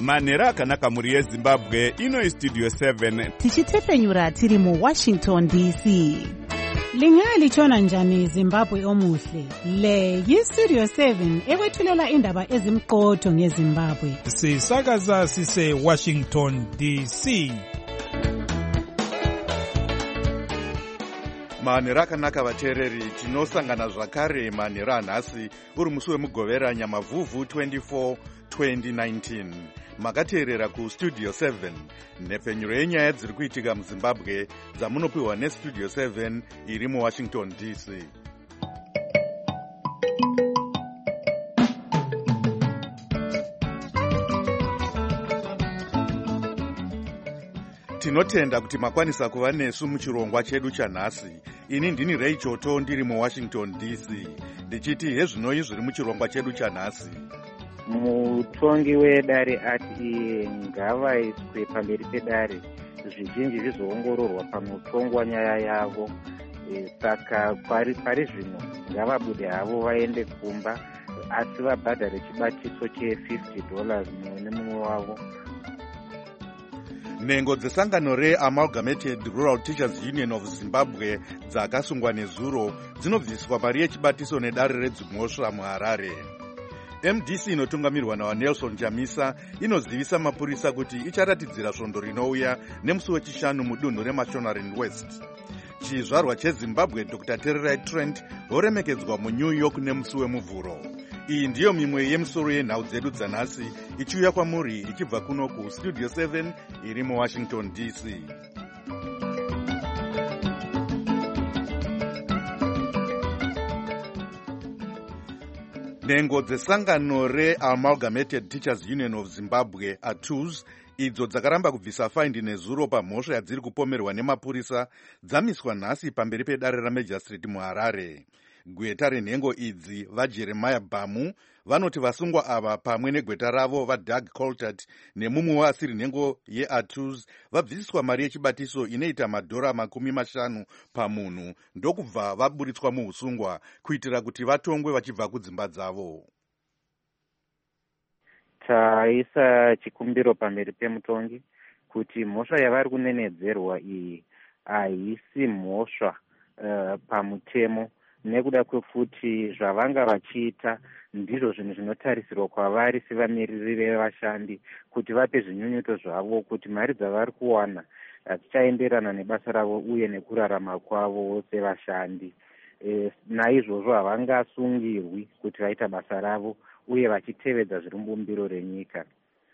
manhero akanaka muri yezimbabwe. Ino Studio 7 tichitefenyura tiri muWashington DC. Lingalitshona njani Zimbabwe omuhle? Le yiStudio 7 ekwethulela indaba ezimqotho ngeZimbabwe. Sisakaza sise Washington DC. manhero akanaka vateereri, tinosangana zvakare manhero anhasi uri musi wemugovera Nyamavhuvhu 24 2019. Makateerera kuStudio 7, nhepfenyuro yenyaya dziri kuitika muZimbabwe dzamunopiwa neStudio 7 iri muWashington DC. Tinotenda kuti makwanisa kuva nesu muchirongwa chedu chanhasi. Ini ndini Ray Choto ndiri muWashington DC, ndichiti hezvinoi zviri muchirongwa chedu chanhasi. Mutongi wedare ati ngavaiswe pamberi pedare zvizhinji zvizoongororwa pamutongwa nyaya yavo. Saka pari zvino ngavabude havo vaende kumba, asi vabhadhare chibatiso $50 mumwe nemumwe wavo. Nhengo dzesangano reAmalgamated Rural Teachers Union of Zimbabwe dzakasungwa nezuro dzinobviswa mari yechibatiso nedare redzimhosva muHarare. MDC inotungamirwa nawaNelson Chamisa inozivisa mapurisa kuti icharatidzira svondo rinouya nemusi wechishanu mudunhu reMashonaland West. Chizvarwa cheZimbabwe Dr. Tererai Trent voremekedzwa muNew York nemusi wemuvhuro. Iyi ndiyo mimwe yemisoro yenhau dzedu dzanhasi ichiuya kwamuri ichibva kuno kuStudio 7 iri muWashington DC. Nhengo dzesangano reAmalgamated Teachers Union of Zimbabwe ATUZ idzo dzakaramba kubvisa faindi nezuro pamhosva yadziri kupomerwa nemapurisa dzamiswa nhasi pamberi pedare raMajistrate muHarare. Gweta renhengo idzi vaJeremiah Bamu vanoti vasungwa ava pamwe negweta ravo vaDoug Coltart nemumwe wasiri nhengo yeATUZ vabvisiswa mari yechibatiso inoita $50 pamunhu ndokubva vaburitswa muusungwa kuitira kuti vatongwe vachibva kudzimba dzavo. Taisa chikumbiro pamberi pemutongi kuti mhosva yavari kunenedzerwa iyi haisi mhosva pamutemo, nekuda kwekuti zvavanga vachiita ndizvo zvinhu zvinotarisirwa kwavari sevamiriri vevashandi kuti vape zvinyunyuto zvavo kuti mari dzavari kuwana hadzichaenderana nebasa ravo uye nekurarama kwavo sevashandi. Naizvozvo havangasungirwi kuti vaita basa ravo uye vachitevedza zvirumbumbiro renyika.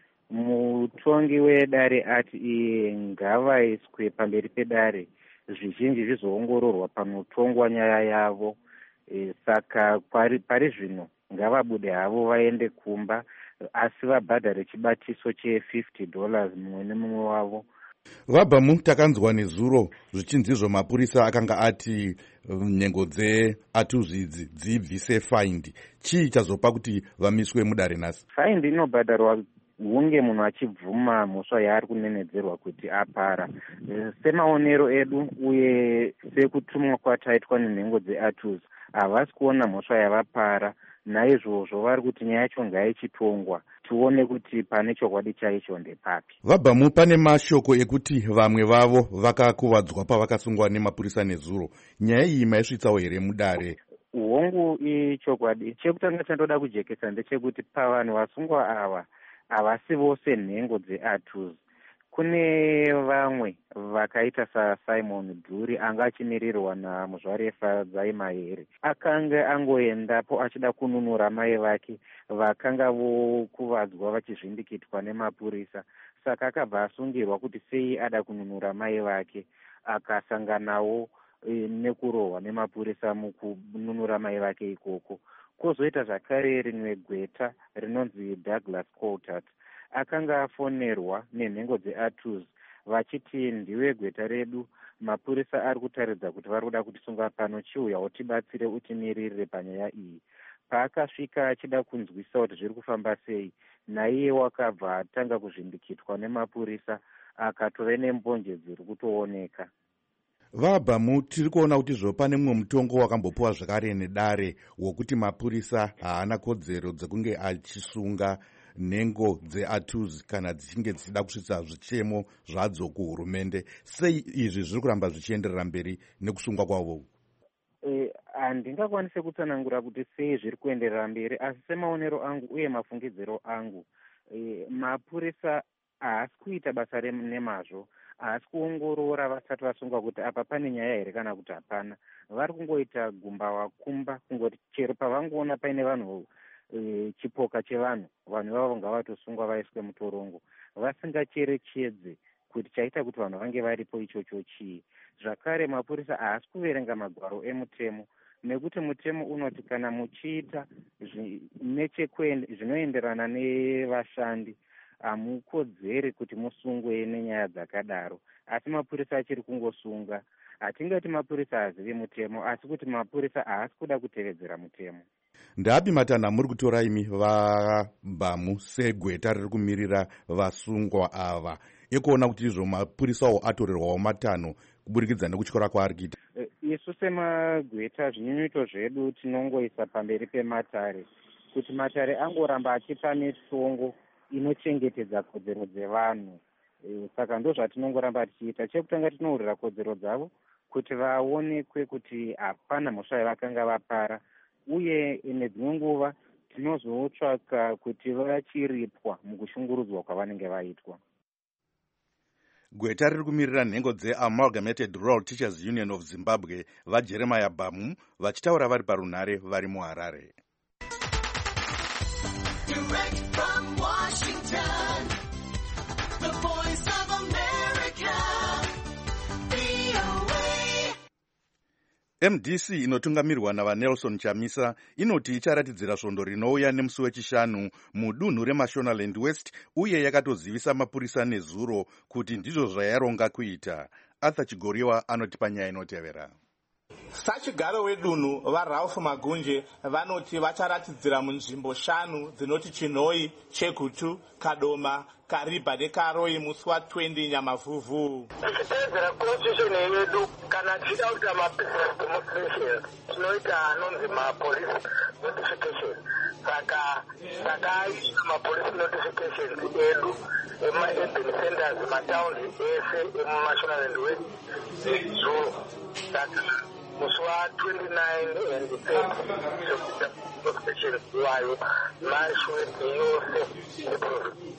Mutongi wedare ati ngavaiswe pamberi pedare zvizhinji zvizoongororwa pamutongwa nyaya yavo. Saka pari zvino ngavabude havo vaende kumba, asi vabhadhare chibatiso $50 mumwe nemumwe wavo. Vabhamu, takanzwa nezuro zvichinzizvo mapurisa akanga ati nhengo dzeATUZ idzi dzibvise faindi. Chii chazopa kuti vamiswe mudare nhasi? Faindi inobhadharwa hunge munhu achibvuma mhosva yaari kunenedzerwa kuti apara. Semaonero edu uye sekutumwa kwataitwa nenhengo dzeATUZ havasi kuona mhosva yavapara. Naizvozvo vari kuti nyaya yacho ngaichitongwa tione kuti pane chokwadi chaicho ndepapi. Vabhamu, pane mashoko ekuti vamwe vavo vakakuvadzwa pavakasungwa nemapurisa nezuro. Nyaya iyi maisvitsawo here mudare? Hongu ichokwadi. Chekutanga chandoda kujekesa ndechekuti pavanhu vasungwa ava havasi vose nhengo dzeATUZ. Kune vamwe vakaita saSimon Dhuri anga achimirirwa naMuzvarefa Dzaimahere. Akanga angoendapo achida kununura mai vake vakanga vokuvadzwa vachizvindikitwa nemapurisa. Saka akabva asungirwa kuti sei ada kununura mai vake, akasanganawo nekurohwa nemapurisa mukununura mai vake ikoko. Kozoita zvakare rimwe gweta rinonzi Douglas Coltart akanga afonerwa nenhengo dzeATUZ vachiti ndiwe gweta redu, mapurisa ari kutaridza kuti vari kuda kutisunga pano, chiuya utibatsire utimiririre panyaya iyi. Paakasvika achida kunzwisa kuti zviri kufamba sei, naiye wakabva atanga kuzvindikitwa nemapurisa akatove nembonje dziri kutooneka. Vabhamu, tiri kuona kuti zvo pane mumwe mutongo wakambopuwa zvakare nedare wokuti mapurisa haana kodzero dzekunge achisunga nhengo dzeATUZ kana dzichinge dzichida kusvitsa zvichemo zvadzo kuhurumende. Sei izvi zviri kuramba zvichienderera mberi nekusungwa kwavo? Handingakwanise kutsanangura kuti sei zviri kuenderera mberi, asi semaonero angu uye mafungidziro angu, mapurisa haasi kuita basa nemazvo, haasi kuongorora vasati vasungwa kuti apa pane nyaya here kana kuti hapana. Vari kungoita gumba wakumba, kungoti chero pavangoona paine vanhu chipoka chevanhu, vanhu ivavo ngavatosungwa vaiswe mutorongo, vasingacherechedze kuti chaita kuti vanhu vange varipo ichocho chii. Zvakare mapurisa haasi kuverenga magwaro emutemo, nekuti mutemo unoti kana muchiita zvinoenderana nevashandi hamukodzeri kuti musungwe nenyaya dzakadaro. Asi mapurisa achiri kungosunga. Hatingati mapurisa haazivi mutemo, asi kuti mapurisa haasi kuda kutevedzera mutemo. Ndapi matanha muri kutora imi vaBhamu segweta riri kumirira vasungwa ava ekuona kuti izvo mapurisawo atorerwawo matanho kuburikidza nekutyora kwaari kuita? Isu semagweta zvinyunyuto zvedu tinongoisa pamberi pematare kuti matare angoramba achipa mitongo inochengetedza kodzero dzevanhu. Saka ndo zvatinongoramba tichiita. Chekutanga tinourira kodzero dzavo kuti vaonekwe kuti hapana mhosva yavakanga vapara, uye nedzimwe nguva tinozotsvaka kuti vachiripwa mukushungurudzwa kwavanenge vaitwa. Gweta riri kumirira nhengo dzeAmalgamated Rural Teachers Union of Zimbabwe vaJeremiah Bhamu vachitaura vari parunhare vari muHarare. MDC inotungamirwa navaNelson Chamisa inoti icharatidzira svondo rinouya nemusi wechishanu mudunhu reMashonaland West, uye yakatozivisa mapurisa nezuro kuti ndizvo zvayaronga kuita. Arthur Chigoriwa anotipa nyaya inotevera. Sachigaro wedunhu vaRalph Magunje vanoti vacharatidzira munzvimbo 5 dzinoti Chinhoi, Chekutu, Kadoma, Kariba neKaroi musi wa20 Nyamavhuvhu. Tichitedzera constitution yedu kana tichida kuita mabusiness demonstration tinoita anonzi mapolice notification. Saka aisa mapolice notification edu ema-urban centers, mataundi ese emuMashonaland West Zulu. Saka musi wa29 and 30 notification wayo mashweti yose eprovince.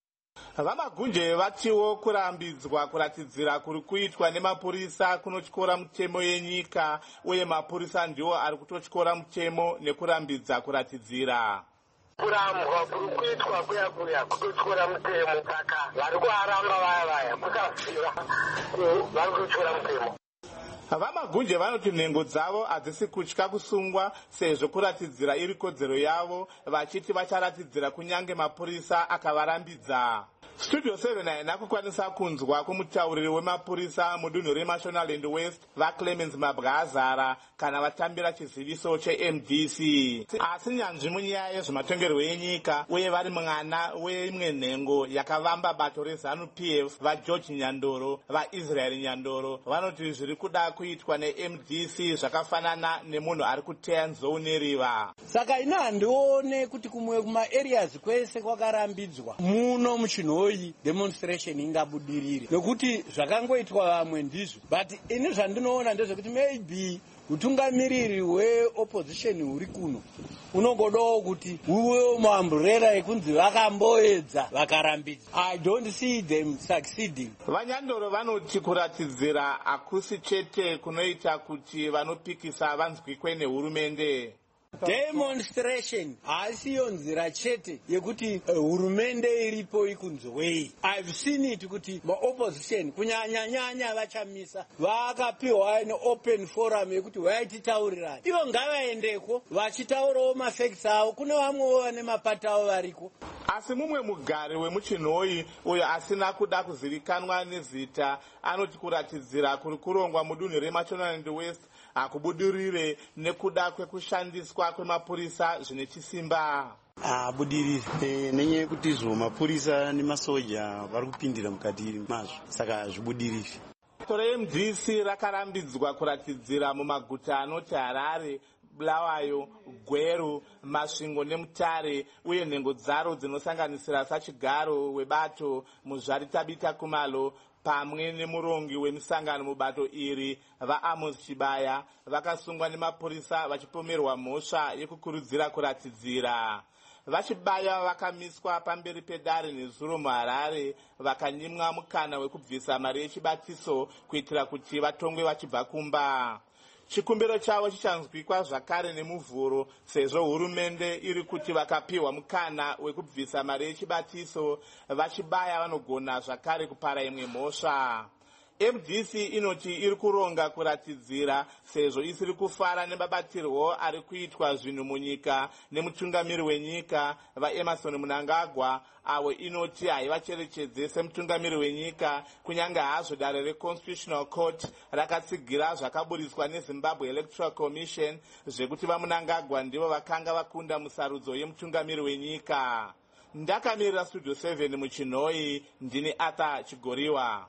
VaMagunje vatiwo kurambidzwa kuratidzira kuri kuitwa nemapurisa kunotyora mutemo yenyika, uye mapurisa ndiwo ari kutotyora mutemo nekurambidza kuratidzira. Kurambwa kuri kuitwa kuya kutotyora mutemo, saka vari kuaramba vaya kusaziva vari kutotyora mutemo. VaMagunje vanoti nhengo dzavo hadzisi kutya kusungwa sezvo kuratidzira iri kodzero yavo, vachiti vacharatidzira kunyange mapurisa akavarambidza. Studio 7 haina kukwanisa kunzwa kumutauriri wemapurisa mudunhu reMashonaland West vaClemens Mabwazara kana vatambira chiziviso cheMDC. Asi nyanzvi munyaya yezvematongerwo enyika uye vari mwana weimwe nhengo yakavamba bato reZANU-PF vaGeorge Nyandoro, vaIsrael Nyandoro, vanoti zviri kuda kuitwa neMDC zvakafanana nemunhu ari kuteya nzou neriva. Saka ina handione kuti kumwe kuma-areas kwese kwakarambidzwa muno muChinhoi demonstration ingabudirire, nekuti zvakangoitwa vamwe ndizvo. But ini zvandinoona ndezvekuti maybe utungamiriri hweopposition huri kuno unongodawo kuti uwe muamburera ekunzi vakamboedza vakarambidza. I don't see them succeeding. VaNyandoro vanoti kuratidzira hakusi chete kunoita kuti vanopikisa vanzwikwe nehurumende. Demonstration haisiyo nzira chete yekuti hurumende iripo ikunzwei. I've seen it kuti maopposition kunyanya vaChamisa vakapiwa neopen forum yekuti vaititaurirani. Ivo ngavaendeko vachitaurawo mafacts avo, kune vamwewo vane mapata avo variko. Asi mumwe mugari wemuChinhoi uyo asina kuda kuzivikanwa nezita anoti kuratidzira kuri kurongwa mudunhu reMashonaland West hakubudirire nekuda kwekushandiswa kwemapurisa zvine chisimba. Budirire nenyaya yekuti izvo mapurisa nemasoja vari kupindira mukati mazvo, saka zvibudirire. Bato reMDC rakarambidzwa kuratidzira mumaguta anoti Harare, bulawayo, gweru, masvingo nemutare uye nhengo dzaro dzinosanganisira sachigaro webato muzvaritabita kumalo pamwe nemurongi wemisangano mubato iri vaAmos Chibaya vakasungwa nemapurisa vachipomerwa mhosva yekukurudzira kuratidzira. Vachibaya vakamiswa pamberi pedare nezuro muHarare vakanyimwa mukana wekubvisa mari yechibatiso kuitira kuti vatongwe vachibva kumba. Chikumbiro chavo chichanzwikwa zvakare nemuvhuro sezvo hurumende iri kuti vakapiwa mukana wekubvisa mari yechibatiso vachibaya vanogona zvakare kupara imwe mhosva. MDC inoti iri kuronga kuratidzira sezvo isiri kufara nemabatirwo ari kuitwa zvinhu munyika nemutungamiri wenyika vaEmmerson Mnangagwa, avo inoti haivacherechedze semutungamiri wenyika kunyange hazvo dare reConstitutional Court rakatsigira zvakaburiswa neZimbabwe Electoral Commission zvekuti vaMnangagwa ndivo vakanga vakunda musarudzo yemutungamiri wenyika. Ndakamirira Studio 7 muChinhoi, ndini Arthur Chigoriwa.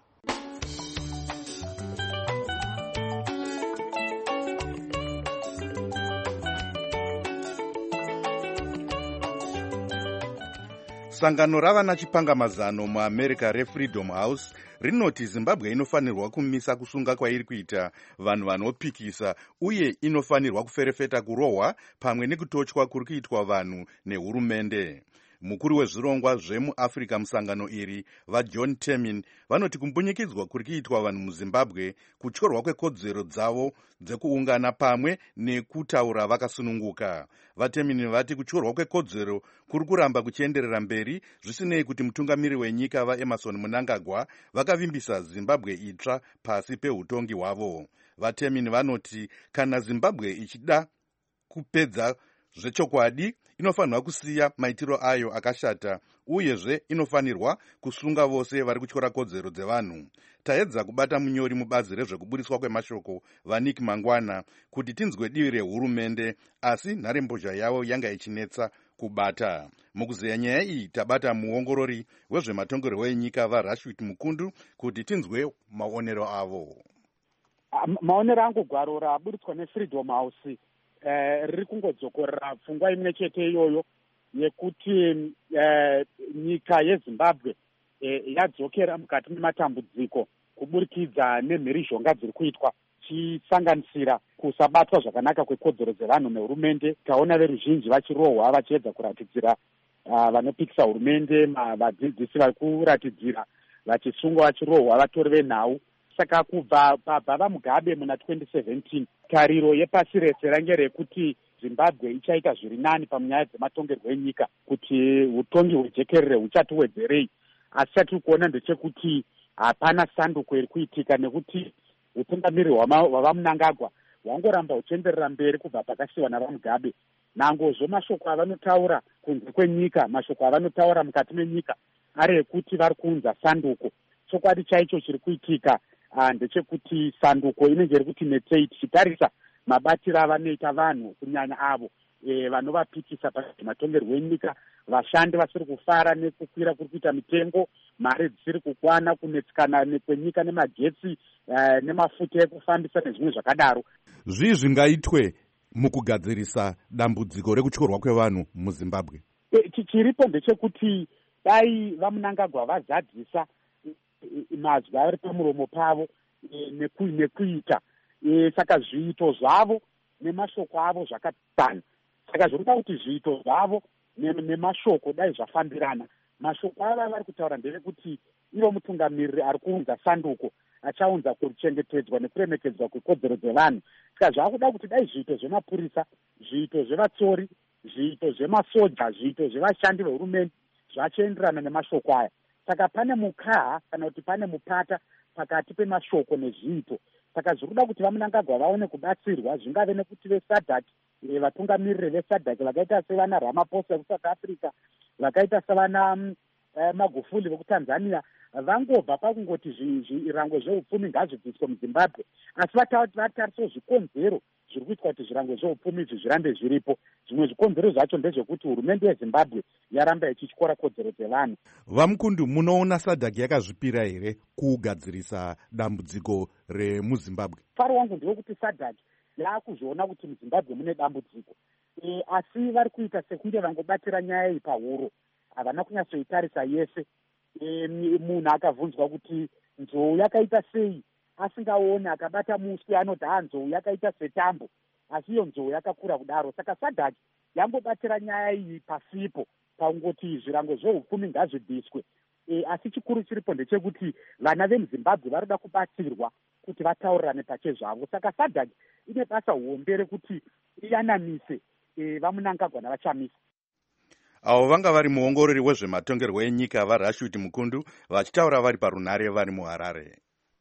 Sangano ravana chipangamazano muAmerica reFreedom House rinoti Zimbabwe inofanirwa kumisa kusunga kwairi kuita vanhu vanopikisa uye inofanirwa kuferefeta kurohwa pamwe nekutochwa kuri kuitwa vanhu nehurumende. Mukuru wezvirongwa zvemuAfrica musangano iri vaJohn Temin vanoti kumbunyikidzwa kuri kuitwa vanhu muZimbabwe kutyorwa kwekodzero dzavo dzekuungana pamwe nekutaura vakasununguka. VaTemin vati kutyorwa kwekodzero kuri kuramba kuchienderera mberi zvisinei kuti mutungamiri wenyika vaEmmerson Mnangagwa vakavimbisa Zimbabwe itsva pasi peutongi hwavo. VaTemin vanoti kana Zimbabwe ichida kupedza zvechokwadi inofanirwa kusiya maitiro ayo akashata uyezve inofanirwa kusunga vose vari kutyora kodzero dzevanhu. Taedza kubata munyori mubazi rezvekuburiswa kwemashoko vaNick Mangwana kuti tinzwe divi rehurumende, asi nharembozha yavo yanga ichinetsa kubata. Mukuzeya nyaya iyi tabata muongorori wezvematongerwo enyika vaRashid Mukundu kuti tinzwe maonero avo. Maonero angu gwaro raburitswa neFreedom House riri kungodzokorera pfungwa imwe chete iyoyo yekuti nyika yeZimbabwe yadzokera mukati mematambudziko kuburikidza nemhirizhonga dziri kuitwa chisanganisira kusabatwa zvakanaka kwekodzero dzevanhu nehurumende. Taona veruzhinji vachirohwa vachiedza kuratidzira vanopikisa hurumende, vadzidzisi vari kuratidzira vachisungwa vachirohwa vatori venhau. Saka kubva paBaba Mugabe muna 2017 tariro yepasi rese range rekuti Zimbabwe ichaita zviri nani panyaya dzematongerwo enyika, kuti utongi hwejekerere huchati wedzerei. Asi chatiri kuona ndechekuti hapana sanduko iri kuitika nekuti utungamiri hwavaMnangagwa hwangoramba huchienderera mberi kubva pakasiyiwa navaMugabe. Nangozvo mashoko avanotaura kunze kwenyika, mashoko avanotaura mukati menyika ari ekuti vari kuunza sanduko. Chokwadi chaicho chiri kuitika ndechekuti sanduko inenge iri kuti netsei tichitarisa mabatiro avanoita vanhu kunyanya avo vanovapikisa pamatongerwo enyika, vashandi vasiri kufara nekukwira kuri kuita mitengo, mari dzisiri kukwana, kunetsikana kwenyika nemagetsi nemafuta ekufambisa nezvimwe zvakadaro. Zvii zvingaitwe mukugadzirisa dambudziko rekutyorwa kwevanhu muZimbabwe? Chiripo ndechekuti dai vaMnangagwa vazadzisa mazwi ari pamuromo pavo nekuita, saka zviito zvavo nemashoko avo zvakatana. Saka zvinoda kuti zviito zvavo nemashoko dai zvafambirana. Mashoko ava vari kutaura ndevekuti ivo mutungamiriri ari kuunza sanduko achaunza kuchengetedzwa nekuremekedzwa kwekodzero dzevanhu. Saka zvaakuda kuti dai zviito zvemapurisa, zviito zvevatsori, zviito zvemasoja, zviito zvevashandi vehurumende zvachienderana nemashoko aya. Saka pane mukaha kana kuti pane mupata pakati pemashoko nezviito. Saka zviri kuti vaMnangagwa vaone kubatsirwa, zvingave nekuti veSADC, vatungamiriri veSADC vakaita sevana Ramaphosa vekuSouth Africa, vakaita sevana Magufuli vekuTanzania, vangobva pakungoti zvirango zveupfumi ngazvibviswe muZimbabwe, asi vatariso zvikonzero zviri kuitwa kuti zvirango zveupfumi izvi zvirambe zviripo. Zvimwe zvikonzero zvacho ndezvekuti hurumende yeZimbabwe yaramba ichityora kodzero dzevanhu. VaMukundu, munoona SADC yakazvipira here kugadzirisa dambudziko remuZimbabwe? Faro wangu ndewekuti SADC yaakuzoona kuti muzimbabwe mune dambudziko. Asi vari kuita sekunge vangobatira nyaya iyi pahuro, havana kunyatsoitarisa yese. Munhu akabvunzwa kuti nzou yakaita sei asingaoni, akabata muswe anoti nzou yakaita setambo, asi iyo nzou yakakura kudaro. Saka SADC yambobatira nyaya iyi pasipo pakungoti zvirango zveupfumi ngazvibviswe. Asi chikuru chiripo ndechekuti vana vemuzimbabwe varoda kubatsirwa kuti vataurirane pachezvavo. Saka SADC ine basa hombe rekuti iyanamise vamunangagwa navachamisa. Avo vanga vari muongorori wezvematongerwo enyika vaRashid Mukundu vachitaura vari parunare vari muHarare.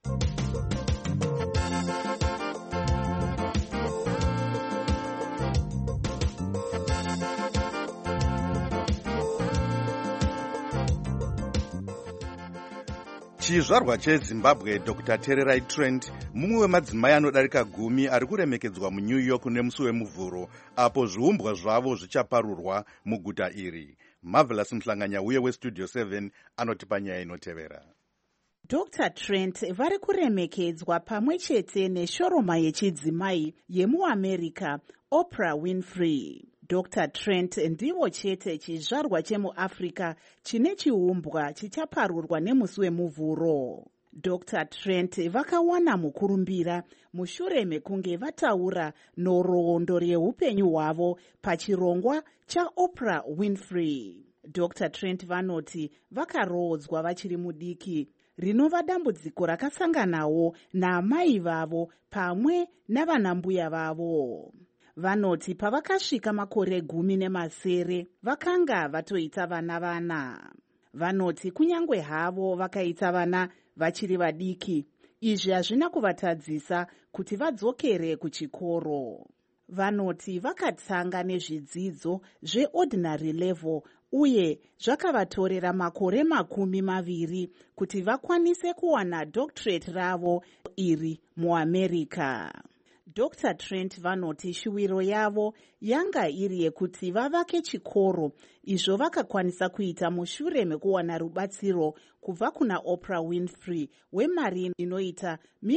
Chizvarwa cheZimbabwe Dr. Tererai Trent mumwe wemadzimai anodarika 10 ari kuremekedzwa muNew York nemusi wemuvhuro apo zviumbwa zvavo zvichaparurwa muguta iri. Marvelous Mhlanganya uye weStudio 7 anotipa nyaya inotevera. Dr. Trent vari kuremekedzwa pamwe chete neshoroma yechidzimai yemuAmerica Oprah Winfrey. Dr. Trent ndivo chete chizvarwa chemuAfrica chine chiumbwa chichaparurwa nemusi wemuvhuro. Dr. Trent vakawana mukurumbira mushure mekunge vataura nhoroondo reupenyu hwavo pachirongwa chaOprah Winfrey. Dr. Trent vanoti vakaroodzwa vachiri mudiki, rinova dambudziko rakasanganawo naamai vavo pamwe navanambuya vavo. Vanoti pavakasvika makore 10 vakanga vatoita vana. Vanoti kunyangwe havo vakaita vana vachiri vadiki, izvi hazvina kuvatadzisa kuti vadzokere kuchikoro. Vanoti vakatanga nezvidzidzo zveordinary level uye zvakavatorera makore 20 kuti vakwanise kuwana doctorate ravo iri muAmerica. Dr. Trent vanoti shuwiro yavo yanga iri yekuti vavake chikoro, izvo vakakwanisa kuita mushure mekuwana rubatsiro kubva kuna Oprah Winfrey wemari inoita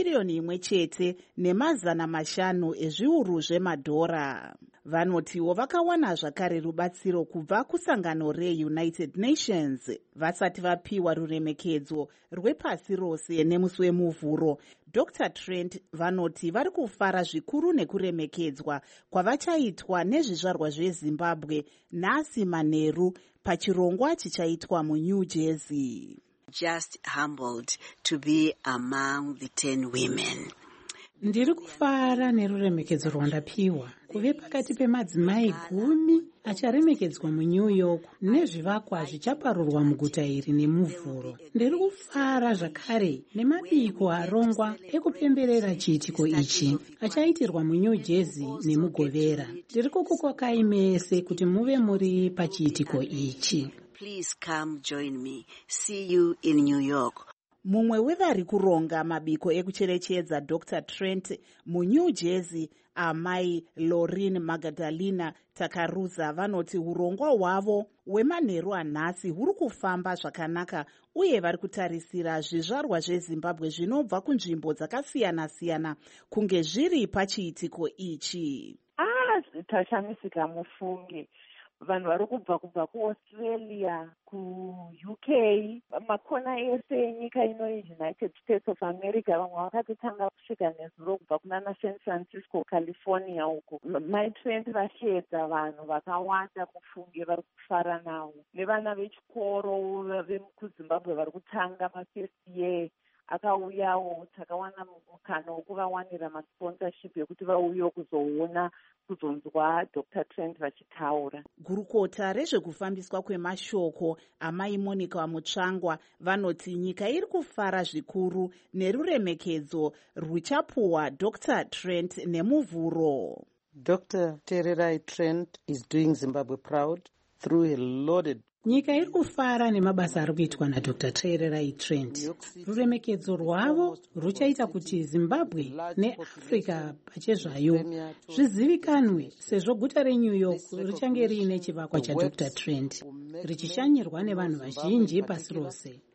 $1.5 million zvemadhora. Vanotiwo vakawana zvakare rubatsiro kubva kusangano reUnited Nations vasati vapiwa ruremekedzo rwepasi rose nemusi wemuvhuro. Dr. Trent vanoti vari kufara zvikuru nekuremekedzwa kwavachaitwa nezvizvarwa zveZimbabwe nhasi manheru pachirongwa chichaitwa muNew Jersey. Just humbled to be among the 10 women. Ndiri kufara neruremekedzo rwandapiwa kuve pakati pemadzimai 10 acharemekedzwa muNew York nezvivakwa zvichaparurwa muguta iri nemuvhuro. Ndiri kufara zvakare nemabiko arongwa ekupemberera chiitiko ichi achaitirwa muNew Jersey nemugovera. Ndiri kukukokai mese kuti muve muri pachiitiko ichi. Please come join me. See you in New York. Mumwe wevari kuronga mabiko ekucherechedza Dr. Trent muNew Jersey, amai Lauren Magdalena Takaruza vanoti urongwa hwavo hwemanheru anhasi huri kufamba zvakanaka uye vari kutarisira zvizvarwa zveZimbabwe zvinobva kunzvimbo dzakasiyana-siyana kunge zviri pachiitiko ichi. Tashamisika mufunge. Vanhu vari kubva kuAustralia, kuUK, makona ese enyika ino United States of America, vamwe vakatotanga kusvika nezuro kubva kunana San Francisco, California uko. Mai Trent vasheedza vanhu vakawanda mufunge vari kufara navo. Nevana vechikoro vekuZimbabwe vari kutanga mafirst year akauyawo, takawana mukana wokuvawanira masponsorship yekuti vauye kuzoona kuzonzwa Dr. Trent vachitaura. Gurukota rezvekufambiswa kwemashoko amai Monica Mutsvangwa vanoti nyika iri kufara zvikuru neruremekedzo ruchapuwa Dr. Trent nemuvhuro. Dr. Tererai Trent is doing Zimbabwe proud through a loaded. Nyika iri kufara nemabasa ari kuitwa naDr. Tererai Trent. Ruremekedzo rwavo ruchaita kuti Zimbabwe neAfrica pachezvayo zvizivikanwe, sezvo guta reNew York richange riine chivakwa chaDr. Trent richishanyirwa nevanhu vazhinji pasi rose.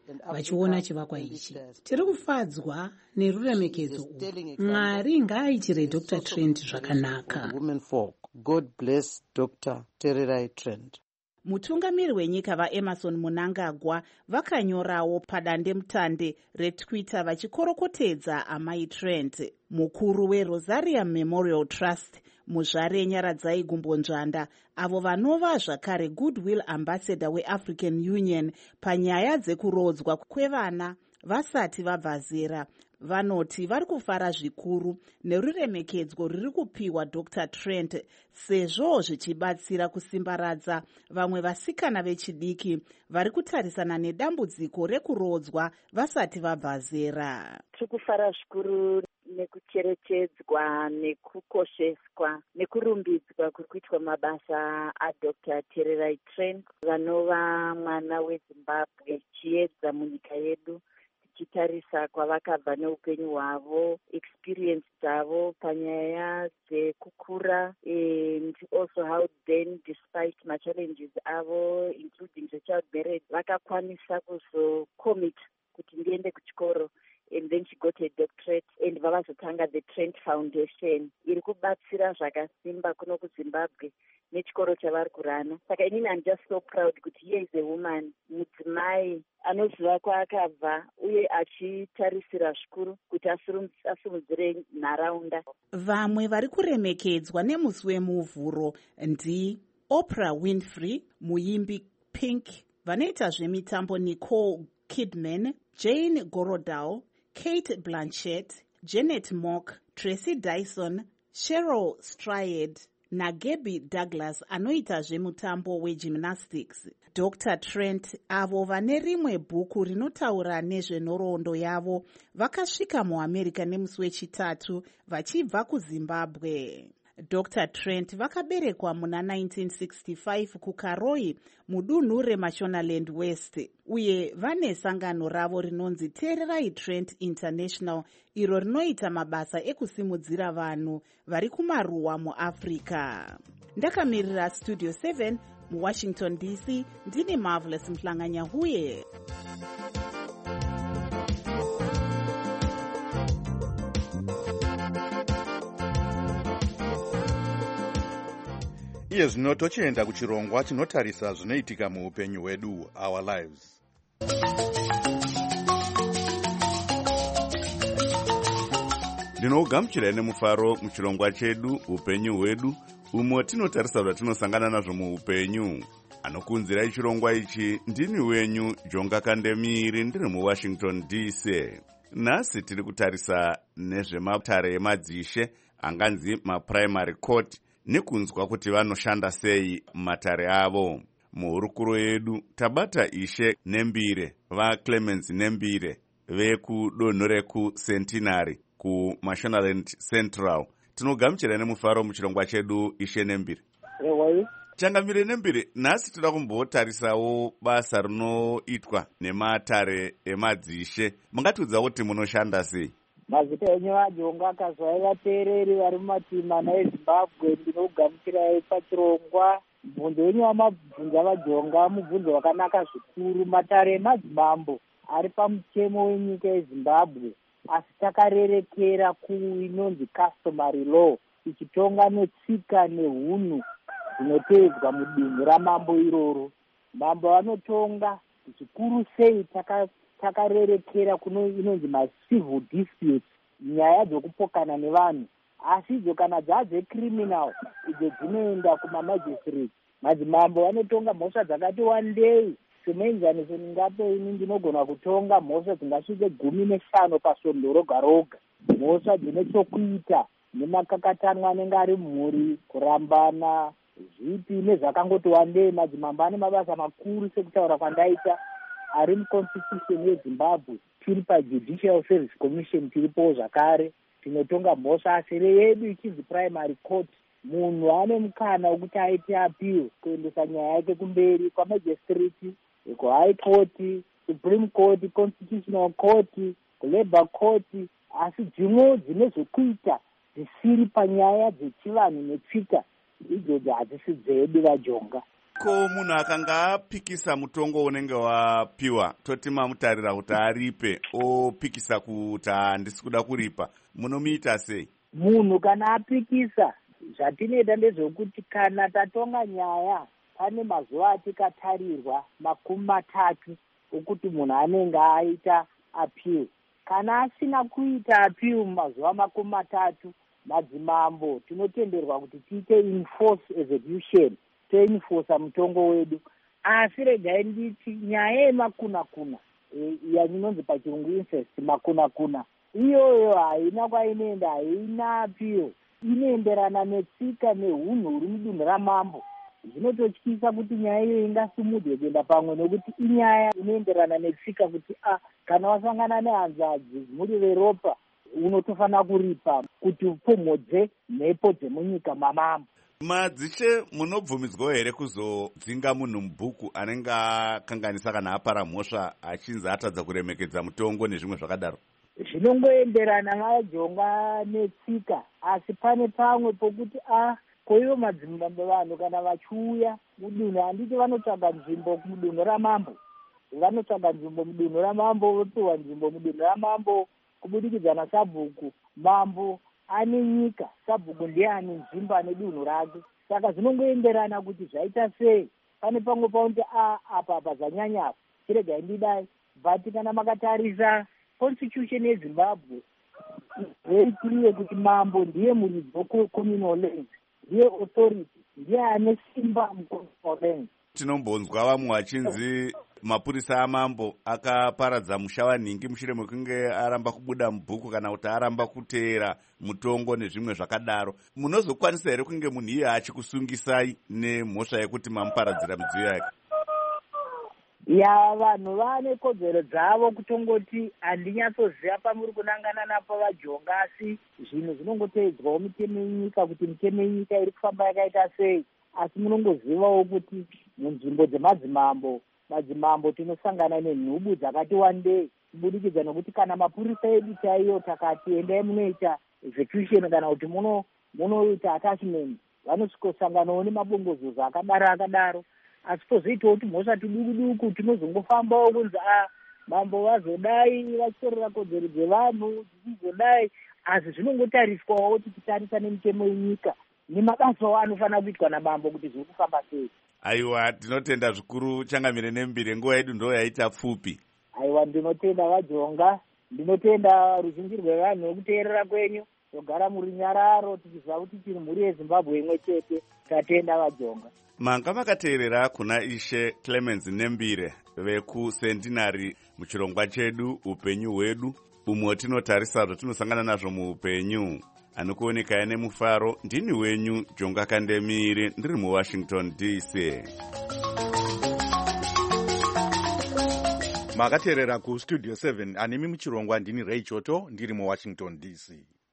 vachiona chivakwa ichi. Tiri kufadzwa neruremekedzo urwu. Mwari ngaaitire Dr. Trent zvakanaka. God bless Dr. Tererai Trent. Mutungamiri wenyika vaEmerson Mnangagwa vakanyorawo padandemutande reTwitter vachikorokotedza amai Trent. Mukuru weRosarium Memorial Trust muzvare Nyaradzai Gumbonzvanda, avo vanova zvakare Goodwill Ambassador weAfrican Union panyaya dzekurodzwa kwevana vasati vabva zera, vanoti vari kufara zvikuru neruremekedzwa ruri kupiwa Dr. Trent sezvo zvichibatsira kusimbaradza vamwe vasikana vechidiki vari kutarisana nedambudziko rekurodzwa vasati vabva zera. Tiri kufara zvikuru nekucherechedzwa, nekukosheswa, nekurumbidzwa kuri kuitwa mabasa aDr. Tererai Trent, vanova mwana weZimbabwe, chiedza munyika yedu, tichitarisa kwavakabva neupenyu hwavo, experience dzavo panyaya dzekukura, and also how then despite machallenges avo including the child marriage, vakakwanisa kuzocommit kuti ndiende kuchikoro, and then she got a doctorate, and vavazotanga the Trent Foundation iri kubatsira zvakasimba kuno kuZimbabwe nechikoro chavari kurana. Saka inini I'm just so proud kuti here is a woman, mudzimai anoziva kwaakabva uye achitarisira zvikuru kuti asimudzire nharaunda. Vamwe vari kuremekedzwa nemusi wemuvhuro ndiOprah Winfrey, muimbi Pink, vanoita zvemitambo Nicole Kidman, Jane Gorodao, Kate Blanchett, Janet Mock, Tracy Dyson, Cheryl Strayed naGabby Douglas anoita zvemutambo wegymnastics. Dr. Trent, avo vane rimwe bhuku rinotaura nezvenhoroondo yavo, vakasvika muAmerica nemusi wechitatu vachibva kuZimbabwe. Dr. Trent vakaberekwa muna 1965 kuKaroi mudunhu reMashonaland West, uye vane sangano ravo rinonzi Tererai Trent International, iro rinoita mabasa ekusimudzira vanhu vari kumaruwa muAfrica. Ndakamirira Studio 7 muWashington DC, ndini Marvelous Mhlanganya-Huye. Iye zvino tochienda kuchirongwa chinotarisa zvinoitika muupenyu hwedu, our lives. Ndinogamuchirai nemufaro muchirongwa chedu upenyu hwedu, umo tinotarisa zvatinosangana nazvo muupenyu. Anokunzirai chirongwa ichi ndini wenyu Jonga Kandemiri, ndiri muWashington DC. Nhasi tiri kutarisa nezvematare emadzishe anganzi maprimary court, nekunzwa kuti vanoshanda sei matare avo. Muhurukuro yedu tabata Ishe Nembire, vaClemens Nembire vekudonho rekuCentenary kuMashonaland Central. Tinogamuchira nemufaro muchirongwa chedu Ishe Nembire. Changamire Nembire, nhasi toda kumbotarisawo basa rinoitwa nematare emadzishe. Mungatiudza kuti munoshanda sei? Mazita enyu aJonga akazvai vateereri vari mumatimana eZimbabwe, ndinogamuchirai pachirongwa. Mubvunzo wenyu wamabvunza vaJonga mubvunzo wakanaka zvikuru. Matare emadzimambo ari pamutemo wenyika yeZimbabwe, asi takarerekera kuinonzi customary law, ichitonga netsika nehunhu zvinotevedzwa mudunhu ramambo iroro. Mambo anotonga zvikuru sei takarerekera kuno inonzi macivil disputes, nyaya dzokupokana nevanhu, asi idzo kana dzadzecriminal idzo dzinoenda kumamagistrate. Madzimambo vanotonga mhosva dzakati wandei, semuenzaniso ndingape ini ndinogona kutonga mhosva dzingasvike 15 pasvondo roga roga, mhosva dzine chokuita nemakakatanwa anenge ari mhuri, kurambana, zvipi nezvakangoti wandei. Madzimambo ane mabasa makuru sekutaura kwandaita ari muconstitution yeZimbabwe. Tiri paJudicial Service Commission tiripo zvakare, tinotonga mhosva. Asi yedu ichinzi primary court, munhu ane mukana wekuti aite appeal, kuendesa nyaya yake kumberi kwamagistrate, kuhigh court, supreme court, constitutional court, kulabour court, asi dzimwe dzine zvokuita dzisiri panyaya dzechivanhu netsika, idzodzo hadzisi dzedu vaJonga. ko munhu akanga apikisa mutongo unenge wapiwa, toti mamutarira kuti aripe, opikisa kuti handisi kuda kuripa, munomuita sei? Munhu kana apikisa, zvatinoita ndezvekuti kana tatonga nyaya, pane mazuva atikatarirwa 30 okuti munhu anenge aita apiwe. Kana asina kuita apiwe mumazuva 30, madzimambo tinotenderwa kuti tiite enforce execution, toenforce mutongo wedu. Asi regai nditi nyaya yemakuna-kuna, yaninonzi pachirungu incest, makuna-kuna, iyoyo haina kwainoenda, haina apiwe, inoenderana netsika nehunhu huri mudunhu ramambo. Zvinototyisa kuti nyaya iyo ingasumudzwe kuenda pamwe, nekuti inyaya inoenderana netsika kuti kana wasangana nehanzvadzi muri veropa unotofanira kuripa kuti upomhodze mhepo dzemunyika mamambo. Madzishe, munobvumidzwa here kuzodzinga munhu mubhuku anenge akanganisa kana apara mhosva achinzi atadza kuremekedza mutongo nezvimwe zvakadaro? Zvinongoenderana vajonga netsika, asi pane pamwe pokuti koivo madzimambo vanhu kana vachiuya mudunhu, handiti vanotsvaga nzvimbo mudunhu ramambo, vanotsvaga nzvimbo mudunhu ramambo, vopiwa nzvimbo mudunhu ramambo kubudikidza nasabhuku. Mambo ane nyika, sabhuku ndiye ane nzvimbo, ane dunhu rake. Saka zvinongoenderana kuti zvaita sei. Pane pamwe pauti apa zvanyanya apa, chiregai ndidai, but kana makatarisa constitution yeZimbabwe very clear kuti mambo ndiye muridzi wecommunal land, ndiye authority, ndiye ane simba mucommunal land. Tinombonzwa vamwe vachinzi mapurisa amambo akaparadza musha wanhingi mushure mekunge aramba kubuda mubhuku kana kuti aramba kuteera mutongo nezvimwe zvakadaro. Munozokwanisa here kunge munhu iye achikusungisai nemhosva yekuti mamuparadzira midziyo yake? Vanhu vane kodzero dzavo kutongoti handinyatsoziva pamuri kunangana napo vajonga, asi zvinhu zvinongoteedzwawo mitemo yenyika kuti mitemo yenyika iri kufamba yakaita sei. Asi munongozivawo kuti munzvimbo dzemadzimambo, madzimambo tinosangana nenhubu dzakati wandei, kubudikidza nokuti kana mapurisa edu chaiyo takati endai munoita execution kana kuti munoita attachment, vanosvikosanganawo nemabongozozo akadaro. Asi pozoitawo kuti mhosva tiduku tinozongofambawo kunzi mambo vazodai vachitorera kodzero dzevanhu dzichizodai, asi zvinongotariswawo kuti titarisa nemitemo yenyika nemabasawo anofanira kuitwa namambo kuti zviri kufamba sei. Aiwa, tinotenda zvikuru Changamire Nembire, nguva yedu ndo yaita pfupi. Aiwa, ndinotenda vajonga, ndinotenda ruzhinji rwevanhu nekuteerera kwenyu. Togara muri nyararo tichiziva kuti tiri mhuri yeZimbabwe imwe chete. Tatenda vajonga. Manga makateerera kuna Ishe Clemens Nembire vekuCentenary muchirongwa chedu upenyu hwedu, umwe tinotarisa zvatinosangana nazvo muupenyu. Anokuoneka nemufaro, ndini wenyu Jonga Kandemire, ndiri muWashington DC. Makateerera kuStudio 7, animi muchirongwa ndini Ray Choto, ndiri muWashington DC.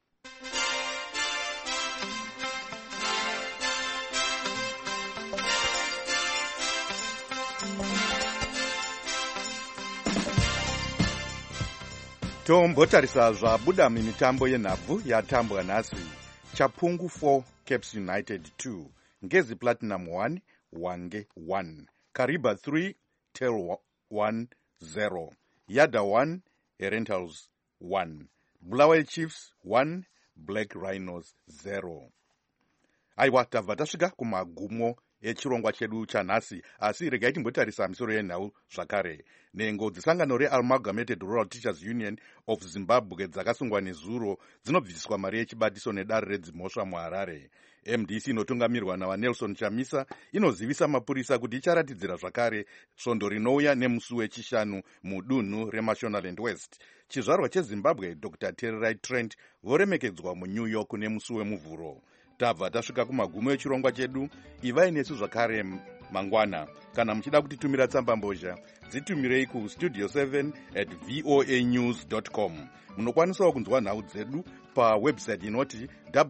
Tombotarisa zvabuda mimitambo yenhabvu yatambwa nhasi. Chapungu 4 Caps United 2, Ngezi Platinum 1 Wange 1, Kariba 3 Tel 1 0, Yada 1 Rentals 1, Bulawayo Chiefs 1 Black Rhinos 0. Aiwa, tabva tasvika kumagumo echirongwa chedu chanhasi, asi regai timbotarisa misoro yenhau zvakare. Nhengo dzesangano reAmalgamated Rural Teachers Union of Zimbabwe dzakasungwa nezuro dzinobvisiswa mari yechibatiso nedare redzimhosva muHarare. MDC inotungamirwa nawaNelson Chamisa inozivisa mapurisa kuti icharatidzira zvakare svondo rinouya nemusi wechishanu mudunhu reMashonaland West. Chizvarwa cheZimbabwe Dr. Tererai Trent voremekedzwa muNew York nemusi wemuvhuro. Tabva tasvika kumagumo echirongwa chedu. Ivai nesu zvakare mangwana. Kana muchida kutitumira tsamba mbozha, dzitumirei kustudio 7@voanews.com. Munokwanisawo kunzwa nhau dzedu pawebsite inoti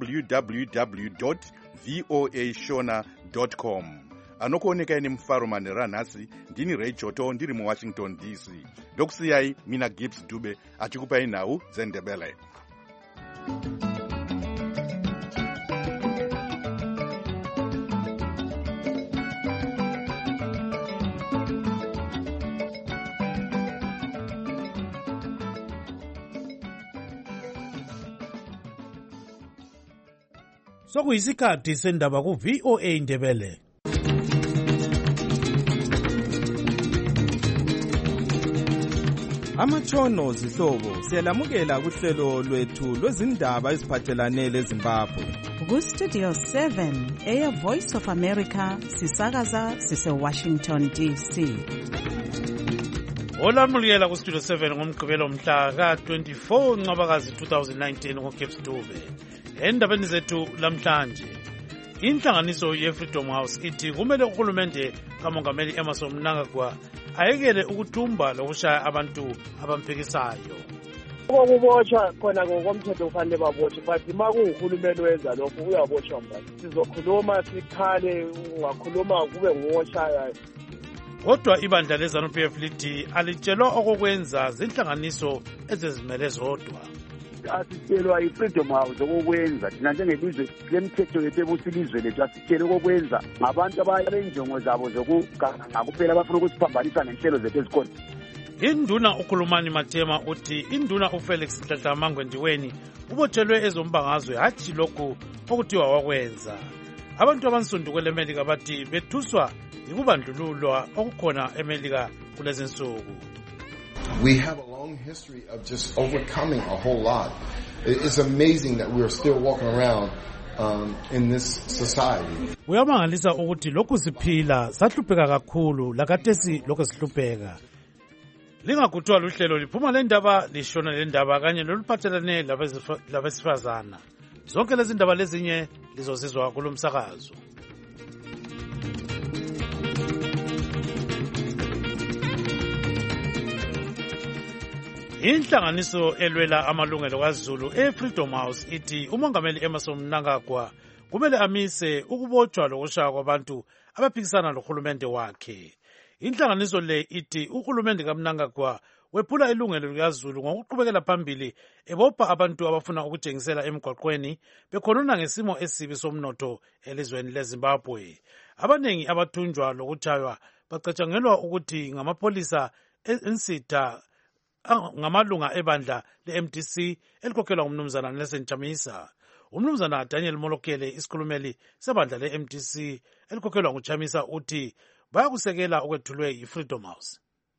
www.voashona.com. Anokuonekai nemufaro manhero nhasi, ndini Ray Choto, ndiri muWashington DC. Ndokusiyai mina Gibbs Dube achikupai nhau dzeNdebele. Sokuyisikhathi sendaba ku-VOA Indebele. Amatshono zihlobo siyalamukela kuhlelo lwethu lwezindaba eziphathelane leZimbabwe. Ku-Studio 7 Air Voice of America sisakaza sise-Washington DC. Olamukela ku-Studio 7 ngomgqibelo mhla ka-24 Ncwabakazi 2019 ngoCape Dube. Endabeni zethu lamhlanje, inhlanganiso ye-Freedom House ithi kumele uhulumende kamongameli Emmerson Mnangagwa ayekele ukuthumba lokushaya abantu abamphikisayo. Ukubotshwa khona ngokomthetho kufanele babotshwe, but uma kuwuhulumeni wenza lokho uyabotshwa manje. Sizokhuluma sikhale, ungakhuluma kube nguwoshayayo. Kodwa ibandla le-ZANU-PF lithi alitshelwa okokwenza zinhlanganiso ezizimele zodwa. Asitshelwa i-Freedom House okokwenza thina njengelizwe lemithetho yethu ebusilizwe lethu asitshele okokwenza ngabantu abayenjongo zabo zokuganga kuphela abafuna ukusiphambanisa nenhlelo zethu ezikhona. Induna ukhulumani Matema uthi induna uFelix Dladla-Mangwendiweni ubotshelwe ezombangazwe hathi lokhu okuthiwa wakwenza. Abantu abansundu kwelemelika bathi bethuswa yikubandlululwa okukhona emelika kulezi nsuku. We have a long history of just overcoming a whole lot. It's amazing that we are still walking around in this society. Uyamangalisa ukuthi lokhu siphila sahlupheka kakhulu lakathesi lokho sihlupheka. Lingakuthwa luhlelo liphuma lendaba lishona lendaba kanye loluphathelane labesifazana. Zonke lezi ndaba lezinye lizosizwa kulomsakazo. Inhlanganiso elwela amalungelo kaZulu e-Freedom House ithi umongameli Emmerson Mnangagwa kumele amise ukubotshwa lokushaya kwabantu abaphikisana lohulumende wakhe. Inhlanganiso le ithi uhulumende kaMnangagwa wephula ilungelo likaZulu ngokuqhubekela phambili ebopha abantu abafuna ukujengisela emgwaqweni bekhuluma ngesimo esibi somnotho elizweni leZimbabwe. Abanengi abathunjwa lokuthaywa bacatshangelwa ukuthi ngamapolisa ensitha ngamalunga ebandla le-MDC elikhokhelwa ngumnumzana Nelson Chamisa. Umnumzana Daniel Molokele isikhulumeli sebandla le-MDC elikhokhelwa nguChamisa uthi bayakusekela okwethulwe yi-Freedom House.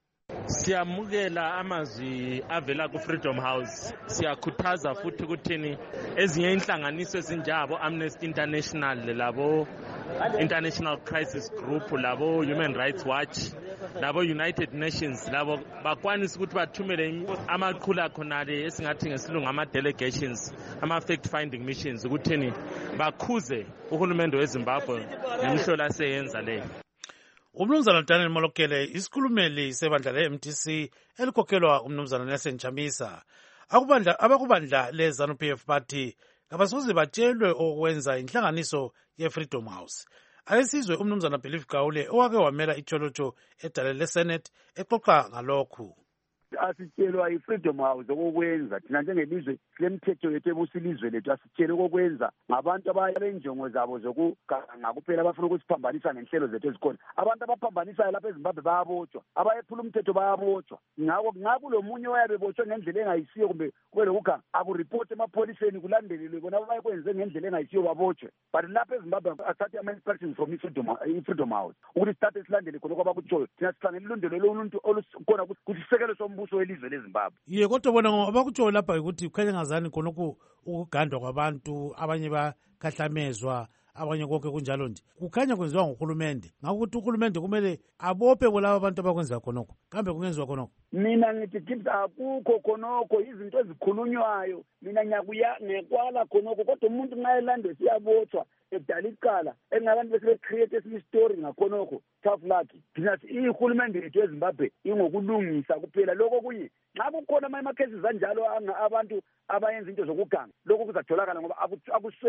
Siyamukela amazwi avela ku-Freedom House. Siyakhuthaza futhi ukuthini ezinye inhlanganiso ezinjabo Amnesty International labo International Crisis Group labo Human Rights Watch labo United Nations labo bakwanisa ukuthi bathumele amaqhula khonale esingathi ngesilungu ama-delegations ama-fact finding missions ukuthini bakhuze uhulumende weZimbabwe nemihlola aseyenza leyo. Umnumzana Daniel Molokele isikhulumeli sebandla le-MDC elikhokhelwa umnumzana Nelson Chamisa. Abakubandla le-ZANU-PF bathi kabasoze batshelwe okwenza inhlanganiso ye-Freedom House. Ayesizwe umnumzana Belief Gawule owake wamela itsholotho edale le-Senate exoxa ngalokhu. Asitshelwa i-Freedom House okokwenza thina njengelizwe lemithetho yethu ebusilizwe lethu asitshele okokwenza ngabantu abayenjongo zabo zokuganga kuphela abafuna ukusiphambanisa nenhlelo zethu ezikhona. Abantu abaphambanisayo lapha eZimbabwe bayabotshwa, abayephula umthetho bayabotshwa. Ngakho lo munye oyabe botshwe ngendlela engayisiyo kumbe kube lokuganga akuripoti emapholiseni kulandelelwe bona abayekwenze ngendlela engayisiyo babotshwe. But lapha eZimbabwe asathe ama-instructions from i-Freedom House ukuthi sithathe silandele khona kwabakutshoyo. Thina sihlangene ilundelo loluntu olukhona kusisekelo sombuso welizwe leZimbabwe. Ye kodwa bona abakutshoyo lapha ukuthi kukhanya ngazani khonokho ukugandwa kwabantu abanye bakhahlamezwa abanye konke kunjalo nje kukhanya kwenziwa nguhulumende. Ngakho ukuthi uhulumende kumele abophe kulabo abantu abakwenza khonokho. Kambe kungenziwa khonokho? Mina ngithi akukho khonokho izinto ezikhulunywayo. Mina ngiyakwala khonokho kodwa umuntu nxa elande siyabotshwa edala icala engabantu bese create esinye story ngakhonokho. Tough luck. Thina ihulumende yethu eZimbabwe ingokulungisa kuphela lokho kunye. Nxa kukhona ama-cases anjalo abantu abayenza into zokuganga lokho kuzatholakala ngoba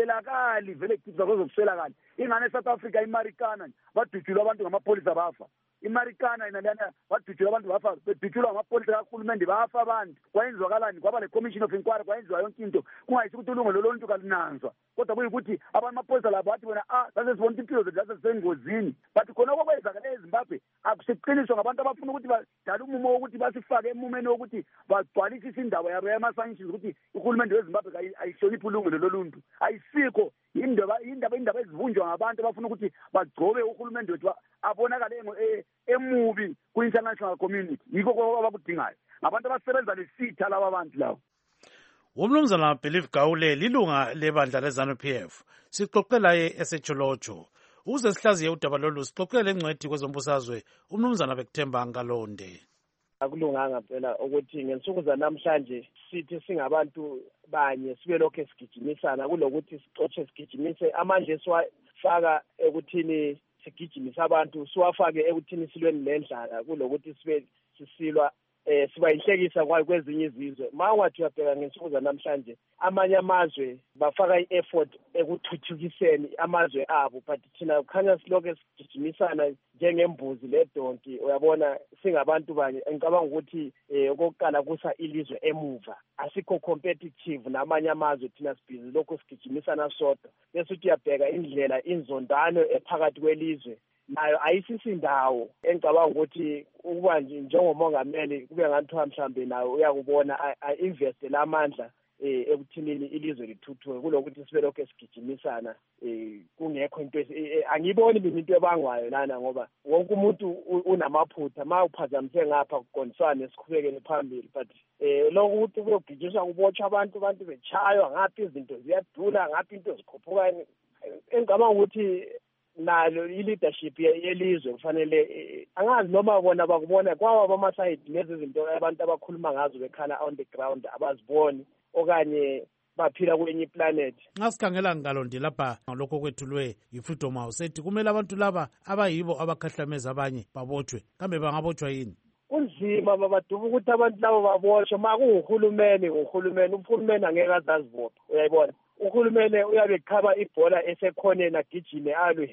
akuswelakali vele kithi zakozokuswelakala. Ingane eSouth Africa imarikana badutshulwa abantu ngamapholisa bafa. imarikana inalana badutshula abantu bafa bedutshulwa ngamapolisa kahulumende bafa abantu kwayenziwakalani kwaba le-commission of inquiry kwayenziwa yonke into kungayisi ukuthi ulungelo loluntu kalinanzwa kodwa kuyikuthi abantu amapolisa labo bathi bona sasesibona ukuthi impilo zethu zasesengozini but khona okwenzakale ezimbabwe akusiqiniswa ngabantu abafuna ukuthi badala umumo wokuthi basifake emumeni wokuthi bagcwalisise indaba yabo yama-sanctions ukuthi uhulumende wezimbabwe ayihloniphi ulungelo loluntu ayisikho indaba ezivunjwa ngabantu abafuna ukuthi bagcobe uhulumende wethu abonakale emubi ku-international community yikho abakudingayo ngabantu abasebenza lesitha laba bantu labo. Umnumzana Believe Gawule lilunga lebandla le-ZANU-PF sixoxela esejolojo ukuze sihlaziye udaba lolu sixoxele engcwethi kwezombusazwe umnumzana Bekuthemba Ngalonde. Akulunganga phela ukuthi ngensuku zanamhlanje sithi singabantu banye sibe lokho esigijimisana kulokuthi sicotshe sigijimise amandla esiwafaka ekuthini sigijimise abantu siwafake ekuthini silweni nendlala kulokuthi sibe sisilwa siba inhlekisa kwezinye izizwe. Ma ungathi uyabheka ngensuku zanamhlanje amanye amazwe bafaka i-effort ekuthuthukiseni amazwe abo but thina kukhanya silokhu esigijimisana njengembuzi ledonki uyabona singabantu banye. Ngicabanga ukuthi okokuqala kusa ilizwe emuva asikho competitive namanye amazwe thina sibhizi lokhu sigijimisana sodwa bese uthi uyabheka indlela inzondano ephakathi kwelizwe nayo ayisisindawo engicabanga ukuthi ukuba njengomongameli kube ngathiwa mhlambe nayo uyakubona a-investe lamandla ekuthinini ilizwe lithuthuke kulokuthi sibe lokhu esigijimisana kungekho into angiboni mina into ebangwayo lana ngoba wonke umuntu unamaphutha ma uphazamise ngapha kuqondiswane siqhubekele phambili but lokhu ukuthi kuyogijiswa kubotshwa abantu bechaywa ngaphi izinto ziyadula ngaphi into zikhuphuka engicabanga ukuthi nalo i-leadership yelizwe kufanele angazi noma bona bakubona kwaba bama-side lezi zinto abantu abakhuluma ngazo bekhala on the ground abaziboni okanye baphila kwenye iplanet. Nxa sikhangela Ngalonde lapha ngalokho kwethulwe yi-Freedom House ethi kumele abantu laba abayibo abakhahlameza abanye babotshwe kambe bangabotshwa yini? Kunzima babaduba ukuthi abantu labo babotshwe ma kuwuhulumeni uhulumeni angeke azazibopha uyayibona. Uhulumeni uyabe ekhaba ibhola esekhoneni agijime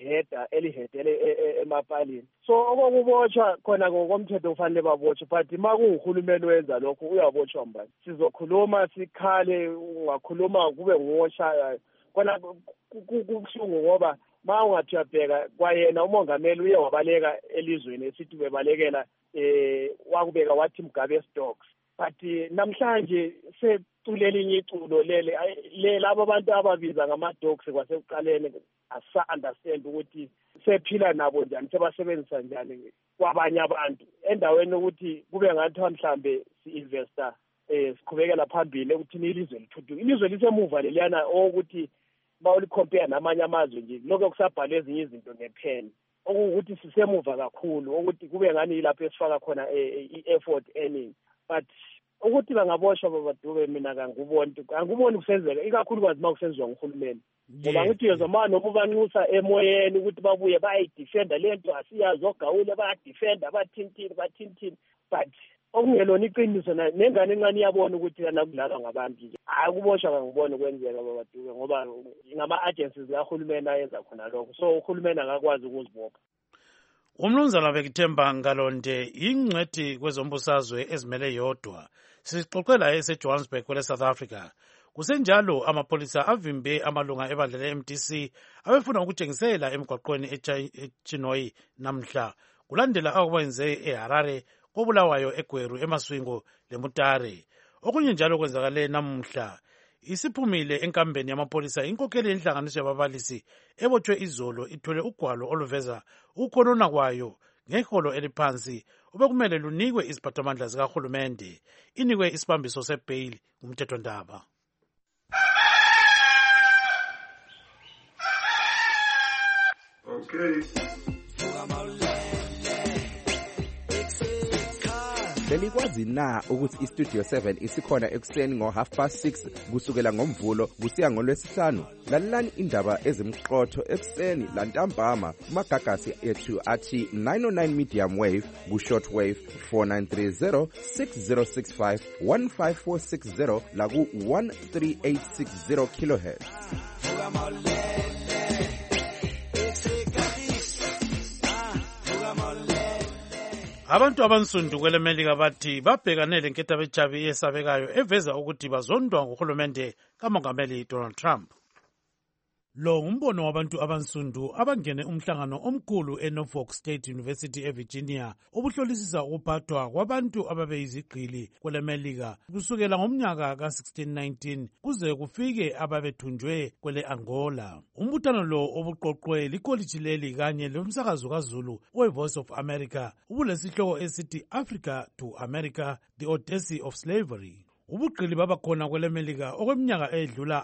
elihedele emapalini. So okokubotshwa khona ngokomthetho kufanele babotshwe but ma kuwuhulumeni wenza lokho uyabotshwa mbani. Sizokhuluma sikhale ungakhuluma kube nguwoshayo khona kubuhlungu ngoba ma ungathi uyabheka kwayena umongameli uye wabaleka elizweni esithi bebalekela wakubeka wathi Mugabe Stocks but namhlanje seculela inye iculo lele labo abantu ababiza ngama-dogs kwasekuqaleni asa-understand ukuthi sephila nabo njani sebasebenzisa njani kwabanye abantu endaweni ukuthi kube ngathiwa mhlambe si-investor siqhubekela phambili ekuthini ilizwe lithuthuke. Ilizwe lisemuva leliyana okuthi bawulicompare namanye amazwe nje lokho kusabhala ezinye izinto ngepheni okuwukuthi sisemuva kakhulu ukuthi kube ngani yilapho esifaka khona i-effort eningi but ukuthi bangaboshwa babadube mina anguboni kusenzeka ikakhulukazi ma kusenziwa nguhulumeni ngoba ngithi yezoma noma ubanxusa emoyeni ukuthi babuye bayidefenda lento asiyazi oGawule bayadefenda bathintini but okungelona iqiniso nengane encane iyabona ukuthi yana kudlalwa ngabantu nje akuboshwa ngibone kwenzeka babadube ngoba ngama-agencies kahulumeni ayenza khona lokho so uhulumeni angakwazi ukuzibopha. Umnumzana Bekuthemba Ngalonde ingcwethi kwezombusazwe ezimele yodwa sixoxela eseJohannesburg kwele South Africa. Kusenjalo amapolisa avimbe amalunga ebandla le-MDC abefuna ukutshengisela emgwaqweni eChinoyi namhla kulandela akwenze eHarare kobulawayo eGweru eMaswingo leMutare. Okunye njalo kwenzakale namhla isiphumile enkambeni yamapolisa inkokheli yenhlanganiso yababalisi ebotshwe izolo ithwele ugwalo oluveza ukhonona kwayo ngeholo eliphansi obekumele lunikwe iziphathamandla zikahulumende inikwe isibambiso sebheyili ngumthethwandaba. Okay. Belikwazi na ukuthi iStudio 7 isikhona ekuseni ngo6:30 kusukela ngomvulo kusiya ngolwesihlanu? Lalelani indaba ezimqotho ekuseni lantambama kumagagasi ethu athi 909 medium wave ku-short wave 4930 6065 15460 laku 13860 kilohertz. Abantu abansundu kwele Melika bathi babhekane lenkethabetshabi eyesabekayo eveza ukuthi bazondwa nguhulumende kamongameli Donald Trump. Lo ngumbono wabantu abansundu abangene umhlangano omkhulu eNorfolk State University eVirginia obuhlolisisa ukuphathwa kwabantu ababeyizigqili kwele Melika kusukela ngomnyaka ka-1619 kuze kufike ababethunjwe kwele Angola. Umbuthano lo obuqoqwe likholiji leli kanye lomsakazo kaZulu we-Voice of America ubulesihloko esithi Africa to America, the Odyssey of Slavery. Ubugqili babakhona kwele Melika okweminyaka edlula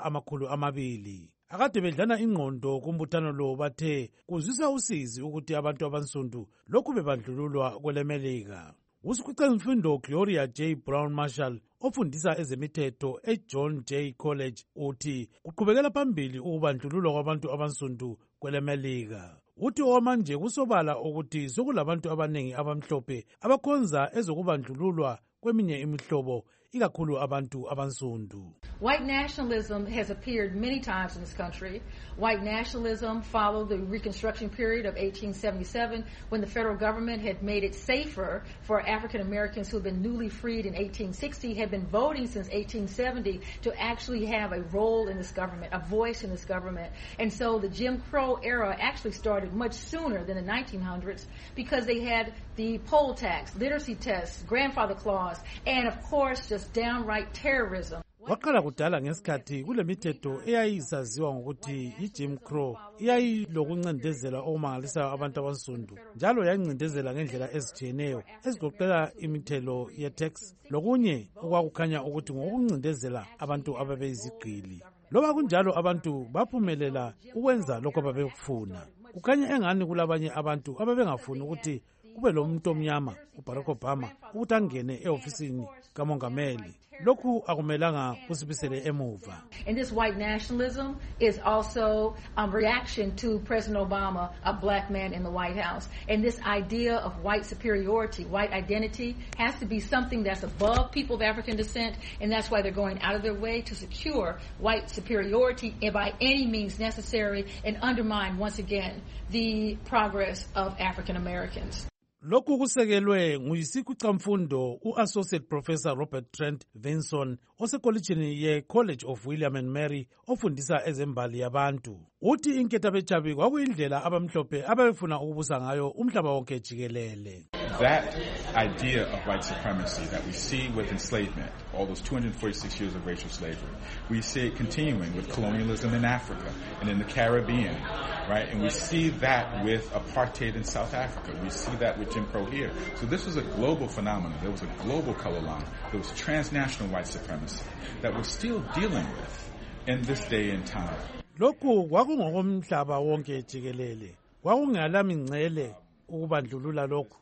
200. Akade bedlana ingqondo kumbuthano lo bathe kuzwisa usizi ukuthi abantu abansundu lokhu bebandlululwa kwele Melika. Usikhwicamfundo Gloria J. Brown Marshall ofundisa ezemithetho eJohn J. College uthi kuqhubekela phambili ukubandlululwa kwabantu abansundu kwele Melika. Uthi okwamanje kusobala ukuthi sokulabantu abanengi abamhlophe abakhonza ezokubandlululwa kweminye imihlobo ikakhulu abantu abansundu. White nationalism has appeared many times in this country. White nationalism followed the Reconstruction period of 1877 when the federal government had made it safer for African Americans who had been newly freed in 1860, had been voting since 1870 to actually have a role in this government, a voice in this government. And so the Jim Crow era actually started much sooner than the 1900s because they had the poll tax, literacy tests, grandfather clause, and of course just downright terrorism. Waqala kudala ngesikhathi kulemithetho eyayisaziwa ngokuthi iJim Crow iyayilokuncindezela okumangalisayo abantu abansundu njalo yancindezela ngendlela ezijiyeneyo ezigoqela imithelo ye-tax lokunye okwakukhanya ukuthi ngokuncindezela abantu ababeyizigqili. Loba kunjalo abantu baphumelela ukwenza lokho ababekufuna. Kukhanya engani kulabanye abantu ababengafuni ukuthi kube lo muntu omnyama uBarack Obama ukuthi angene eofisini kamongameli. Lokhu akumelanga kusibisele emuva. And this white nationalism is also a reaction to President Obama, a black man in the White House. And this idea of white superiority, white identity, has to be something that's above people of African descent, and that's why they're going out of their way to secure white superiority by any means necessary and undermine, once again, the progress of African Americans. Lokhu kusekelwe nguyisikhwicamfundo u-Associate Professor Robert Trent Vinson osekolitshini ye-College of William and Mary ofundisa ezembali yabantu. Uthi inkethabetshabi kwakuyindlela abamhlophe ababefuna ukubusa ngayo umhlaba wonke jikelele. That idea of white supremacy that we see with enslavement, all those 246 years of racial slavery, we see it continuing with colonialism in Africa and in the Caribbean, right? And we see that with apartheid in South Africa. We see that with Jim Crow here. So this was a global phenomenon. There was a global color line. There was transnational white supremacy that we're still dealing with in this day and time. Lokhu kwakungokomhlaba wonke jikelele. Kwakungalami ngcele ukubandlulula lokhu.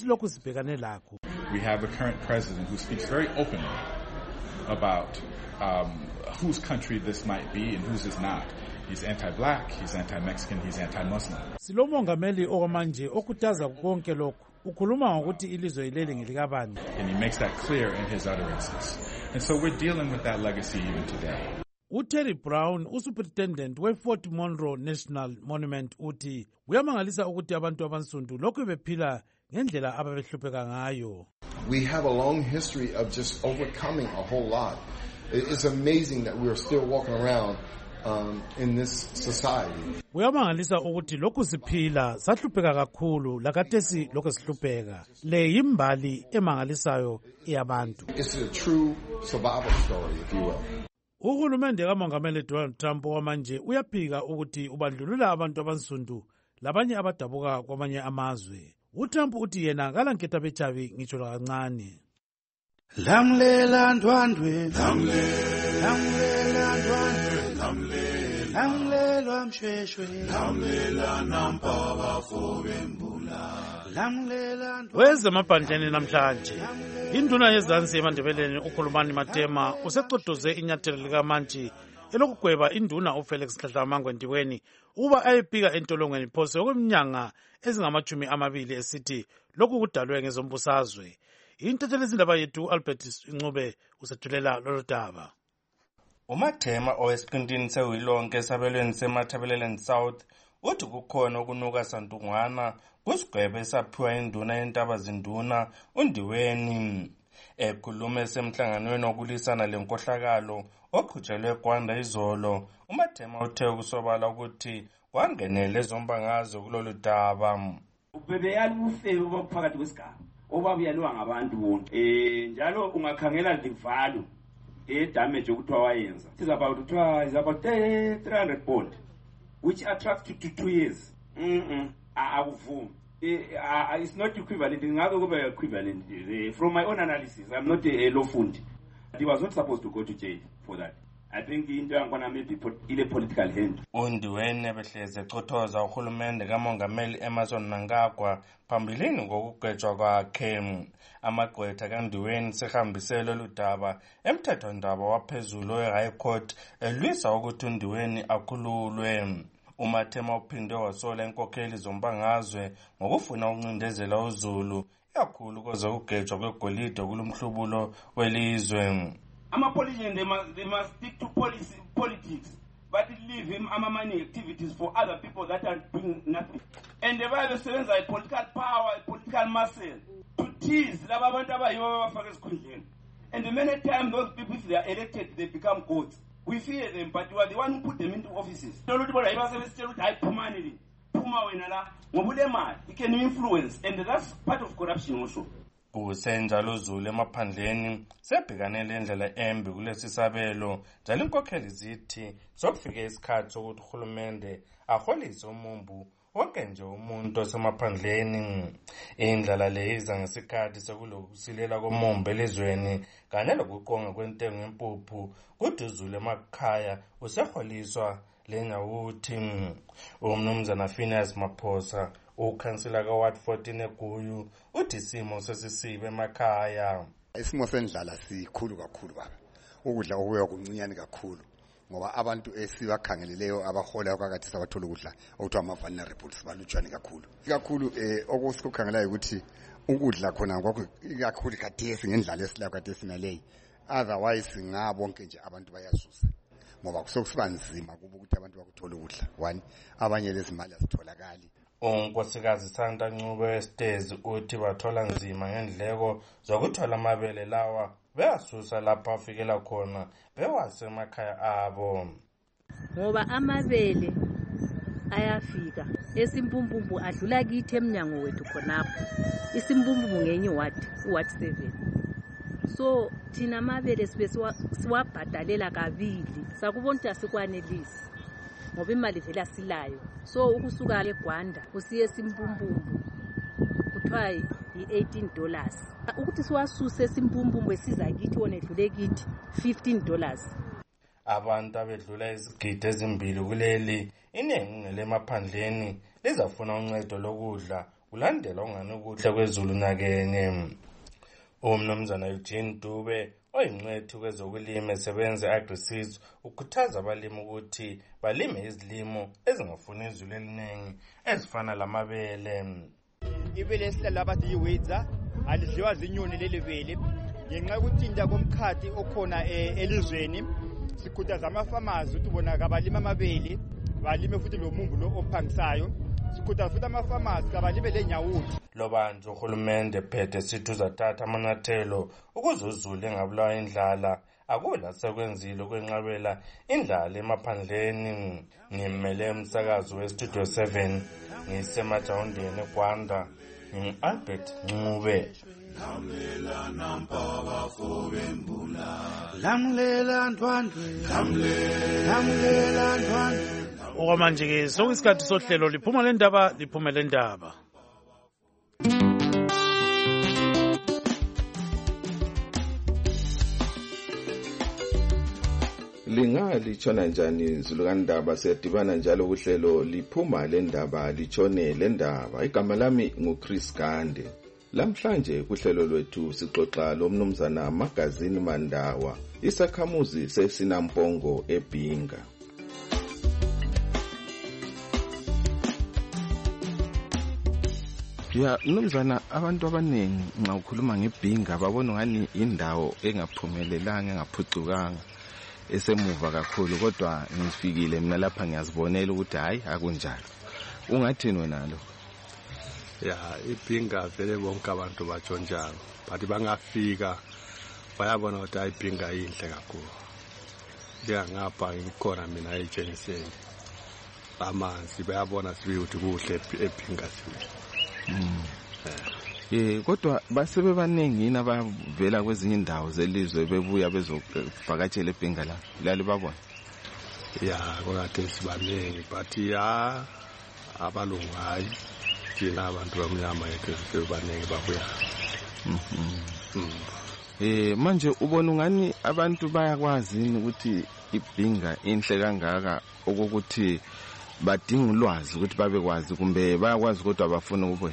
We have a current president who speaks very openly about whose country this might be and whose is not. He's anti-black, he's anti-Mexican, he's anti-Muslim. Silomongameli okwamanje okutaza konke lokhu. Ukhuluma ngokuthi ilizwe ileli ngelikabani. And he makes that clear in his utterances. And so we're dealing with that legacy even today. Terry Brown, usuperintendent we-Fort Monroe National Monument uthi kuyamangalisa ukuthi abantu abansundu lokhu bephila ngendlela ababehlupheka ngayo. We have a long history of just overcoming a whole lot. It's amazing that we are still walking around in this society. Kuyamangalisa ukuthi lokhu siphila sahlupheka kakhulu lakathesi lokho sihlupheka. Le yimbali emangalisayo yabantu. It's a true survival story, if you will. Uhulumende kamongameli Donald Trump wamanje uyaphika ukuthi ubandlulula abantu abansundu labanye abadabuka kwamanye amazwe. uTrump uthi yena kalankethabetshabi ngitsho kancane. Lamlela ndwandwe, lamlela ndwandwe, lamlela mshweshwe, lamlela nampaba fobembula. Wezemaphandleni namhlanje induna yezansi eMandebeleni ukhulumani Matema usecodoze inyathelo likaMantshi elokugweba induna uFelix Dladla Ndiweni uba ayebika entolongweni phose okweminyanga ezingama-20 esithi lokhu kudalwe ngezombusazwe. Intatheli izindaba yethu Albert Ncube usethulela lolu daba. uMathema owesiqintini sewilonke esabelweni seMatabeleland South uthi kukhona ukunuka santungwana kusigwebo esaphiwa induna yentaba zinduna uNdiweni. Ekhuluma esemhlanganweni wokulisana lenkohlakalo oqhutshelwe eGwanda izolo, uMathema uthe ukusobala ukuthi kwangenele ezombangazwe kulolu daba. Ubebeyala ubufebe obuphakathi kwesigaba obabuyalwa ngabantu bonke. Njalo ungakhangela the value damage okuthiwa wayenza. It is about 300 bond which attracts to 2 years. Akuvumi. It's not equivalent. Ngabe kube equivalent. From my own analysis, I'm not a law fund. He was not supposed to go to jail for that. I think into yakhona maybe ile political hand. uNdiweni behleze echothoza uhulumende kamongameli Emmerson Mnangagwa phambilini ngokugwetshwa kwakhe. Amagqwetha kaNdiweni sehambisele ludaba emthethwandaba waphezulu we-High Court elwisa ukuthi uNdiweni akhululwe. uMathema uphinde wasola inkokheli zombangazwe ngokufuna ukuncindezela uZulu ikakhulu koze kugejwa kwegolide kulumhlubulo welizwe. Politicians they must stick to politics, but leave him money activities for other people that are doing nothing. And the Bible says a political power, a political muscle to tease laba bantu abayibo abafaka esikhundleni. And many times those people, if they are elected, they become gods. We fear them, but you are the one who put them into offices. He can influence, and that's part of corruption also. Kusenjalo uZulu emaphandleni sebhekanele indlela embi kulesi sabelo njalo inkokheli zithi sokufika isikhathi sokuthi uhulumende aholise umumbu wonke nje umuntu osemaphandleni. Indlela leyiza ngesikhathi sekulokusilela komumbu elizweni kanye lokuqonga kwentengo yempuphu kuthi uZulu emakhaya useholiswa lenyawuthi. Umnumzana Phineas Maphosa ukhansila kaWard 14 eGuyu uthi isimo sesisibe emakhaya. Isimo sendlala sikhulu kakhulu baba. Ukudla okuya kuncinyane kakhulu ngoba abantu esibakhangeleleyo abahola okakathi sabathola ukudla okuthiwa ama-vulnerable reports balutshwane kakhulu okusikukhangelelayo ukuthi ukudla khona ikakhulu khathesi ngendlala esilayo khathesi naleyi, otherwise ngabonke nje abantu bayasusa ngoba kusokusiba nzima kuba ukuthi abantu bakuthola ukudla. One, abanye lezimali azitholakali. uNkosikazi Santa Ncube wesitezi uthi bathola nzima ngendleko zokuthola amabele lawa beyasusa lapha afikela khona bewase emakhaya abo ngoba amabele ayafika esimpumpumpu adlula kithi eminyango wethu khonapho. Isimpumpu ngenye ward 7. So thina amabele sibe siwabhadalela kabili sakubona ukuthi asikwanelisi ngoba imali vela silayo. So ukusuka eGwanda usiye esimpumpu kuthiwa $18. Ukuthi siwasuse esimpumpu esiza kithi wona edlule kithi $15. Abantu abedlula izigidi ezimbili kuleli iningi ngelemaphandleni lizafuna uncedo lokudla kulandela ungani ukudla kwezulu nakenye. Umnumzana Eugene Dube oyingcwethi kwezokulima esebenza agriseeds ukhuthaza abalimi ukuthi balime izilimo ezingafuni izulu eliningi ezifana lamabele. Ibele esihlala abathi yiwedza alidliwa zinyoni leli bele ngenxa yokuthinta komkhathi okhona elizweni. Sikhuthaza ama-farmers ukuthi bona kabalima amabele balime futhi lo mumbu lo ophangisayo. Sikhuthaza futhi ama-farmers kabalime lenyawuthi. Lobanje uhulumende phethe sithi uzathatha amanyathelo ukuze uZulu engabulawa indlala akula sekwenzile ukwenqabela indlala emaphandleni. Ngimele umsakazo weStudio 7 ngisemajawundeni eGwanda Albert Ncube. Okwamanje-ke sokuyisikhathi sohlelo liphuma le ndaba. Litshona njani Zulukandaba? Siyadibana njalo kuhlelo liphuma le ndaba litshone le ndaba. Igama lami nguChris Gande. Lamhlanje kuhlelo lwethu sixoxa lomnumzana Magazini Mandawa, isakhamuzi seSinampongo eBhinga. Mnumzana, abantu abaningi nxa ukhuluma ngeBhinga babona ngani indawo engaphumelelanga engaphucukanga esemuva kakhulu, kodwa ngifikile mina lapha ngiyazibonela ukuthi hayi akunjalo. ungathini wena lo? Ya ibhinga vele bonke abantu batshontshayo but bangafika bayabona ukuthi ayibhinga inhle kakhulu. Ngiyangapha ngikhona mina eJeniseni amanzi bayabona sibiyuthi kuhle ebhinga kodwa basebe baningi yini abavela kwezinye indawo zelizwe bebuya bezovakatshela ebhinga la lali babona? Ya konade sibaningi but ya abalungu hayi thina abantu bamnyama yethu baningi babuya. Manje ubona ungani abantu bayakwazi ukuthi ibhinga inhle kangaka ukuthi badinga ulwazi ukuthi babekwazi kumbe bayakwazi kodwa abafuna ukubuya?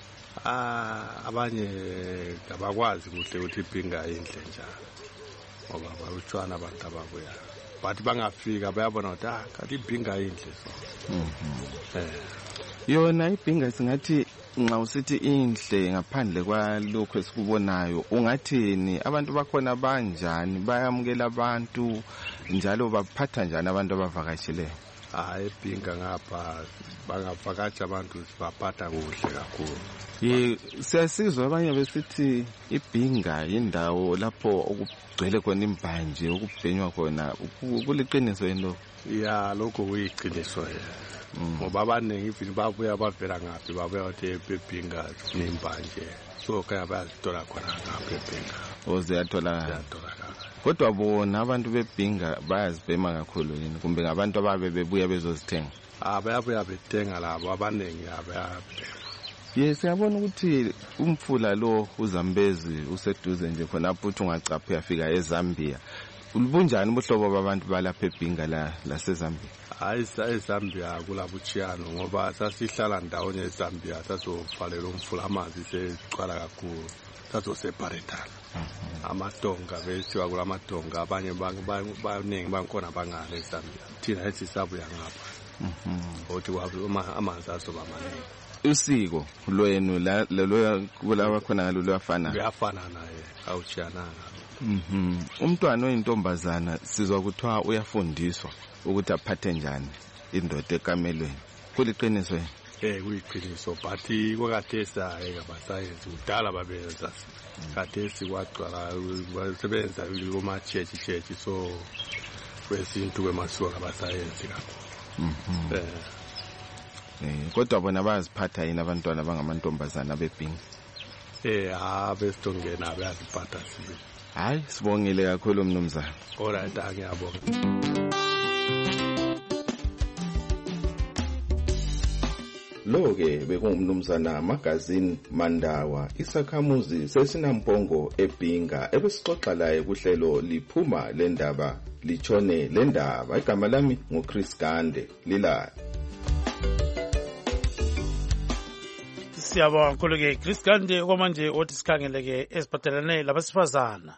Abanye abakwazi kuhle ukuthi ibhinga inhle njalo ngoba balutshwana abantu ababuya but bangafika bayabona ukuthi kanti ibhinga inhle so. Yona ibhinga singathi nxa usithi inhle ngaphandle kwalokho esikubonayo ungathini? Abantu bakhona banjani, bayamukela abantu njalo baphatha njani abantu abavakasheleyo? Ibhinga ngapha bangavakatsha abantu sibaphatha kuhle kakhulu. Siyasizwa abanye besithi ibhinga indawo lapho okugcwele khona imbanje okubhenywa khona, kuliqiniso yini lokho? Ya lokho kuyiqiniso ngoba abaningi ifini babuya bavela ngaphi babuya ukuthi ebhinga nembanje so kaya bayazithola khona ngapha ebhinga. Ziyatholakala. Kodwa bona abantu bebhinga bayazibhema kakhulu yini kumbe ngabantu ababe bebuya bezozithenga? Bayabuya bethenga labo abaningi bayabhema. Siyabona ukuthi umfula lo uZambezi useduze nje khonapho uthi ungacapha uyafika eZambia. Ubunjani ubuhlobo babantu balapha ebhinga laseZambia? eZambia kulabuchiyano ngoba sasihlala ndawonye eZambia sazovalela umfula amanzi secwala kakhulu sazoseparetana. Amatonga bethiwa kulamatonga abanye baningi bangikhona bangale eZambia thina ethi sabuya ngapha ukuthi amanzi azoba maningi. Usiko lwenu lo kulaba khona ngalo luyafana? Luyafana naye awuchiyananga. Umntwana oyintombazana sizwa kuthiwa uyafundiswa ukuthi aphathe njani indoda ekamelweni, kuliqiniso yini? Kuyiqiniso but kwakhathesi abasayenzi kudala babenza khathesi kwagcwala basebenza kuma-church so kwesintu kwemasiko abasayenzi kakhulu. Kodwa bona bayaziphatha yini abantwana abangamantombazana bebhinga? Besitongena bayaziphatha sibe. Hayi sibongile kakhulu mnumzana. Alright, ngiyabonga. Lo-ke bekungumnumzana Magazine Mandawa, isakhamuzi sesinampongo ebhinga ebesixoxa laye kuhlelo liphuma lendaba litshone lendaba. Igama lami nguChris Gande lila. Siyabonga kakhulu-ke Chris Gande okwamanje othi sikhangeleke esiphathelane labesifazana.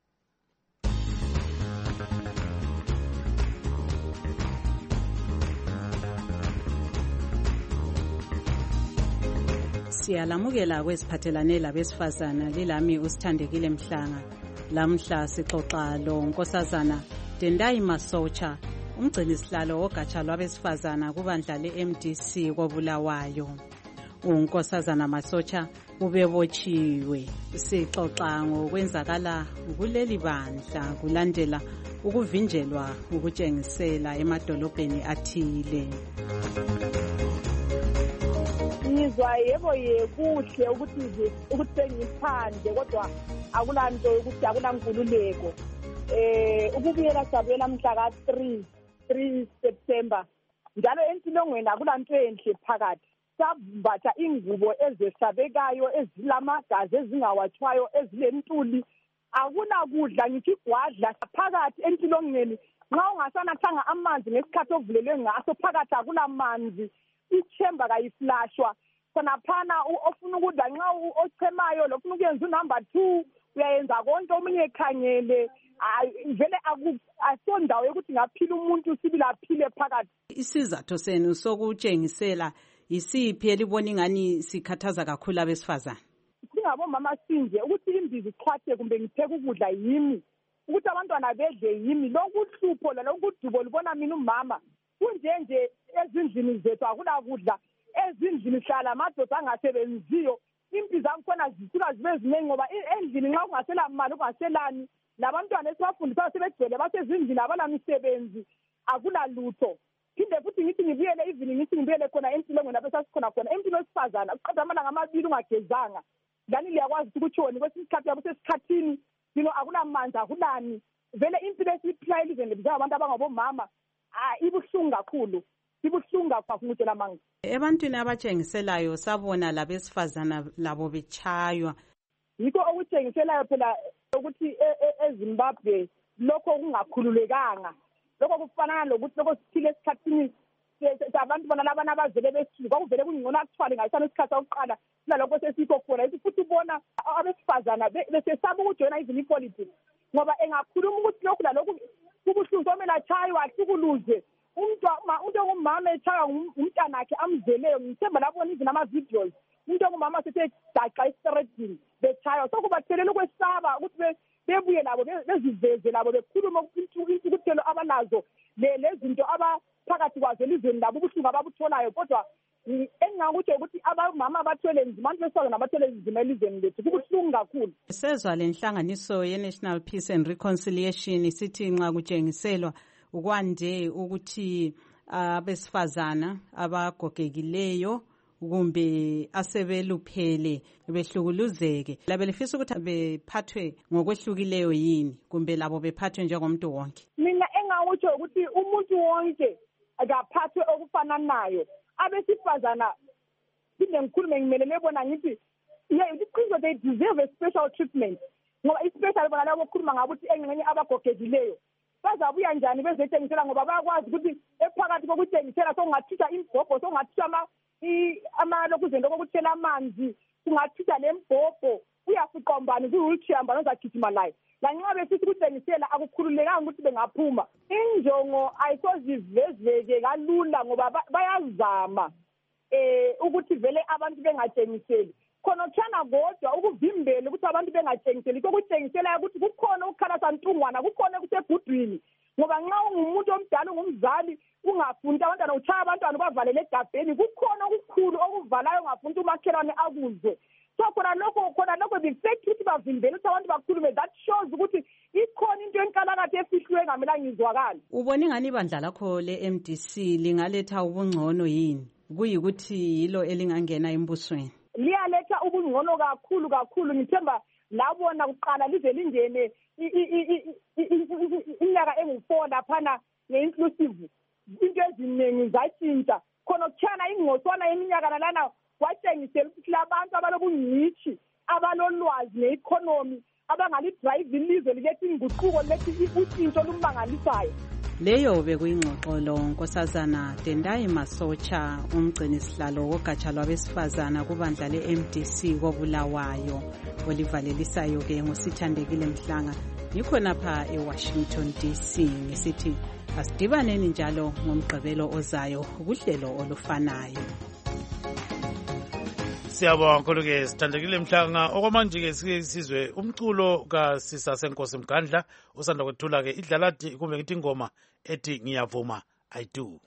Siyalamukela kwesiphathelane labesifazana lilami uSithandekile Mhlanga. Lamhla sixoxa lo nkosazana Tendai Masocha, umgcini sihlalo ogatsha lwabesifazana kubandla leMDC koBulawayo. Unkosazana Masocha ubebotshiwe. Sixoxa ngokwenzakala kuleli bandla kulandela ukuvinjelwa ukutshengisela emadolobheni athile. Ngizwa yebo kuhle ukuthi sengiphande kodwa akulanto ukuthi akulankululeko. Ukubuyela sabela mhla ka3 September njalo entilongweni akulanto enhle phakathi. Sabatha ingubo ezesabekayo ezilamagazi ezingawatshwayo ezilentuli. Akunakudla ngithi gwadla phakathi entilongweni. Nxa ungasanathanga amanzi ngesikhathi ovulelwe ngaso phakathi akulamanzi. Ichemba kayiflashwa khonaphana ofuna ukudla nxa ochemayo lofuna ukuyenza unumber 2 uyayenza konke omunye ekhangele vele asondawo yokuthi ngaphila umuntu sibili aphile phakathi. Isizatho senu sokutshengisela yisiphi elibona ingani sikhathaza kakhulu abesifazana? Singabomama sinje ukuthi imbizi xhwathe kumbe ngipheka ukudla yimi ukuthi abantwana bedle yimi lokuhlupho lalokudubo libona mina umama kunjenje ezindlini zethu akulakudla ezindlini hlala amadoda angasebenziyo impilo zakhona zisuka zibe ziningi ngoba endlini nxa kungasela mali kungaselani labantwana esibafundisayo sebegcwele basezindlini abalamisebenzi akulalutho. Phinde futhi ngithi ngibuyele even ngithi ngibuyele khona empilweni lapho sasikhona khona empilo esifazana uqeda amalanga amabili ungagezanga lani liyakwazi ukuthi wona kwesikhathi yabo sesikhathini akulamandla akulani vele impilo esiphilayo elizweni lethu abantu abangabomama ibuhlungu kakhulu. Ibuhlungu kakhulu manga. Ebantwini abatshengiselayo sabona labesifazana labo betshaywa. Yikho okutshengiselayo phela ukuthi eZimbabwe lokho kungakhululekanga. Lokho kufanana lokuthi lokho sithile esikhathini abantu bona labana abazele besuka kuvele kungcono akuthwale ngayisana isikhathi sokuqala nalokho sesikho khona ithi futhi ubona abesifazana besesaba ukujoyina even ipolitics ngoba engakhuluma ukuthi lokhu lalokhu kubuhlungu kumele achaywe ahlukuluze umuntu ongumama echaywa umntanakhe amzeleyo ngithemba labona even ama-videos umuntu ongumama sethe daqa esitretini bechaywa sokubathelela ukwesaba ukuthi bebuye labo beziveze labo bekhuluma intukuthelo abalazo lezinto abaphakathi kwazo elizweni labo ubuhlungu ababutholayo kodwa engingakutsho ukuthi abamama abathwele nzima abantu besifazane abathwele nzima elizweni lethu kubuhlungu kakhulu. Sezwa le nhlanganiso ye-National Peace and Reconciliation sithi nxa kutshengiselwa ukwande ukuthi abesifazana abagogekileyo kumbe asebeluphele behlukuluzeke labe lifisa ukuthi bephathwe ngokwehlukileyo yini kumbe labo bephathwe njengomuntu wonke. Mina engakutsho ukuthi umuntu wonke akaphathwe okufananayo abesifazana phinde ngikhulume ngimelele bona ngithi because they deserve a special treatment ngoba especially bona labo khuluma ngabuthi engxenye abagogekileyo bazabuya njani bezetshengisela ngoba bayakwazi ukuthi ephakathi kokutshengisela sokungathitha imbhobho sokungathitha lokhu zinto kokuthela amanzi kungathitha lembhobho uyafuqombani kwi-wheelchair mbani ozagijima layo lanxa besithi ukutshengisela akukhululekanga ukuthi bengaphuma injongo ayisozivezeke kalula ngoba bayazama ukuthi vele abantu bengatshengiseli khonotshana kodwa ukuvimbela ukuthi abantu bengatshengiseli kokutshengisela ukuthi kukhona ukukhalasa ntungwana kukhona kusegudwini ngoba nxa ungumuntu omdala ungumzali ungafundi abantwana utshaya abantwana ubavalele egabheni kukhona okukhulu okuvalayo ungafundi umakhelwane akuzwe so khona lokho befect ukuthi bavimbele ukuthi abantu bakhulume that shows ukuthi ikhona into enkalakatha efihliwe engamelanga izwakali. Ubona ingani ibandla lakho le-MDC lingaletha ubungcono yini kuyikuthi yilo elingangena embusweni? Liyaletha ubungcono kakhulu ngithemba labona kuqala lize lingene iminyaka engu-4 laphana nge-inclusive into eziningi zatshintsha khona kutshana ingqoswana yeminyaka nalana kwatshengisela ukuthi labantu abalobungcitshi abalolwazi ne-economy abangalidrayive ilizwe liletha inguquko liletha utshintsho olumangalisayo. Leyo bekuyingxoxolo Nkosazana Tendai Masocha umgcini sihlalo wogatsha lwabesifazana kubandla le-MDC koBulawayo olivalelisayo ke ngosithandekile Mhlanga ngikhonapha eWashington DC ngisithi asidibaneni njalo ngomgqibelo ozayo kuhlelo olufanayo. Siyabonga kakhulu ke sithandekile Mhlanga okwamanje ke sizwe umculo kaSisa Senkosi Mgandla usanda kwethula ke idlalathi kumbe ngithi ingoma ethi ngiyavuma I do.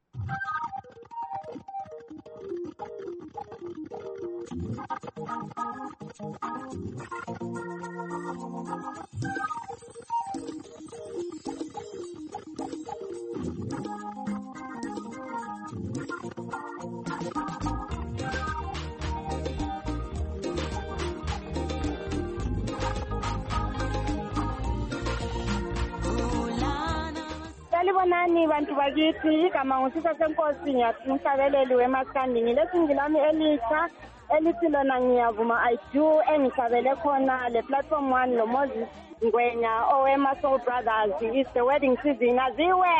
Salibonani bantu bakithi igama ngusisa Senkosi ngiyahlabeleli weMaskandi ngilesingili lami elitsha elithi lona ngiyavuma I do engihlabele khona le platform 1 lo Moses Ngwenya owema Soul Brothers is the wedding season aziwe.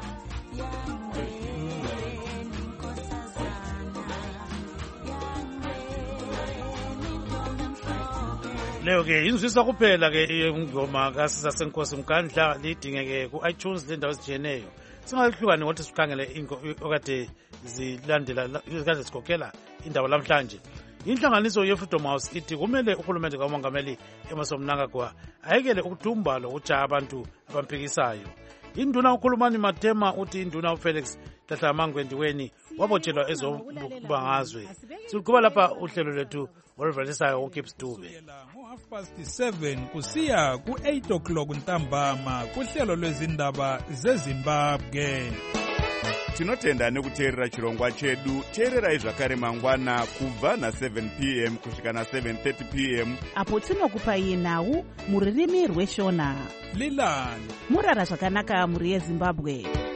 Leyo ke inzwisa kuphela ke ingoma kaSisa Senkosi Mgandla lidingeke ku-iTunes lendawo ezijiyeneyo singalihlukani ngokuthi sikhangele okade zilandela kade sikhokhela indawo lamhlanje. Inhlanganiso ye-Freedom House ithi kumele uhulumende kamongameli Emmerson Mnangagwa ayekele ukudumba lokutshaya abantu abamphikisayo. Induna ukhulumani Matema uthi induna uFelix Dladla Mangwendiweni wabotshelwa ezombangazwe. Siluqhuba lapha uhlelo lwethu oluvalisayo uKips Dube. 7 kusiya ku8 o'clock ntambama kuhlelo lwezindaba zeZimbabwe. Tinotenda nekuteerera chirongwa chedu. Teererai zvakare mangwana kubva na7 p.m. kusvika na7:30 p.m. apo tinokupai nhau muririmi rweshona. Lilani murara zvakanaka muri yeZimbabwe.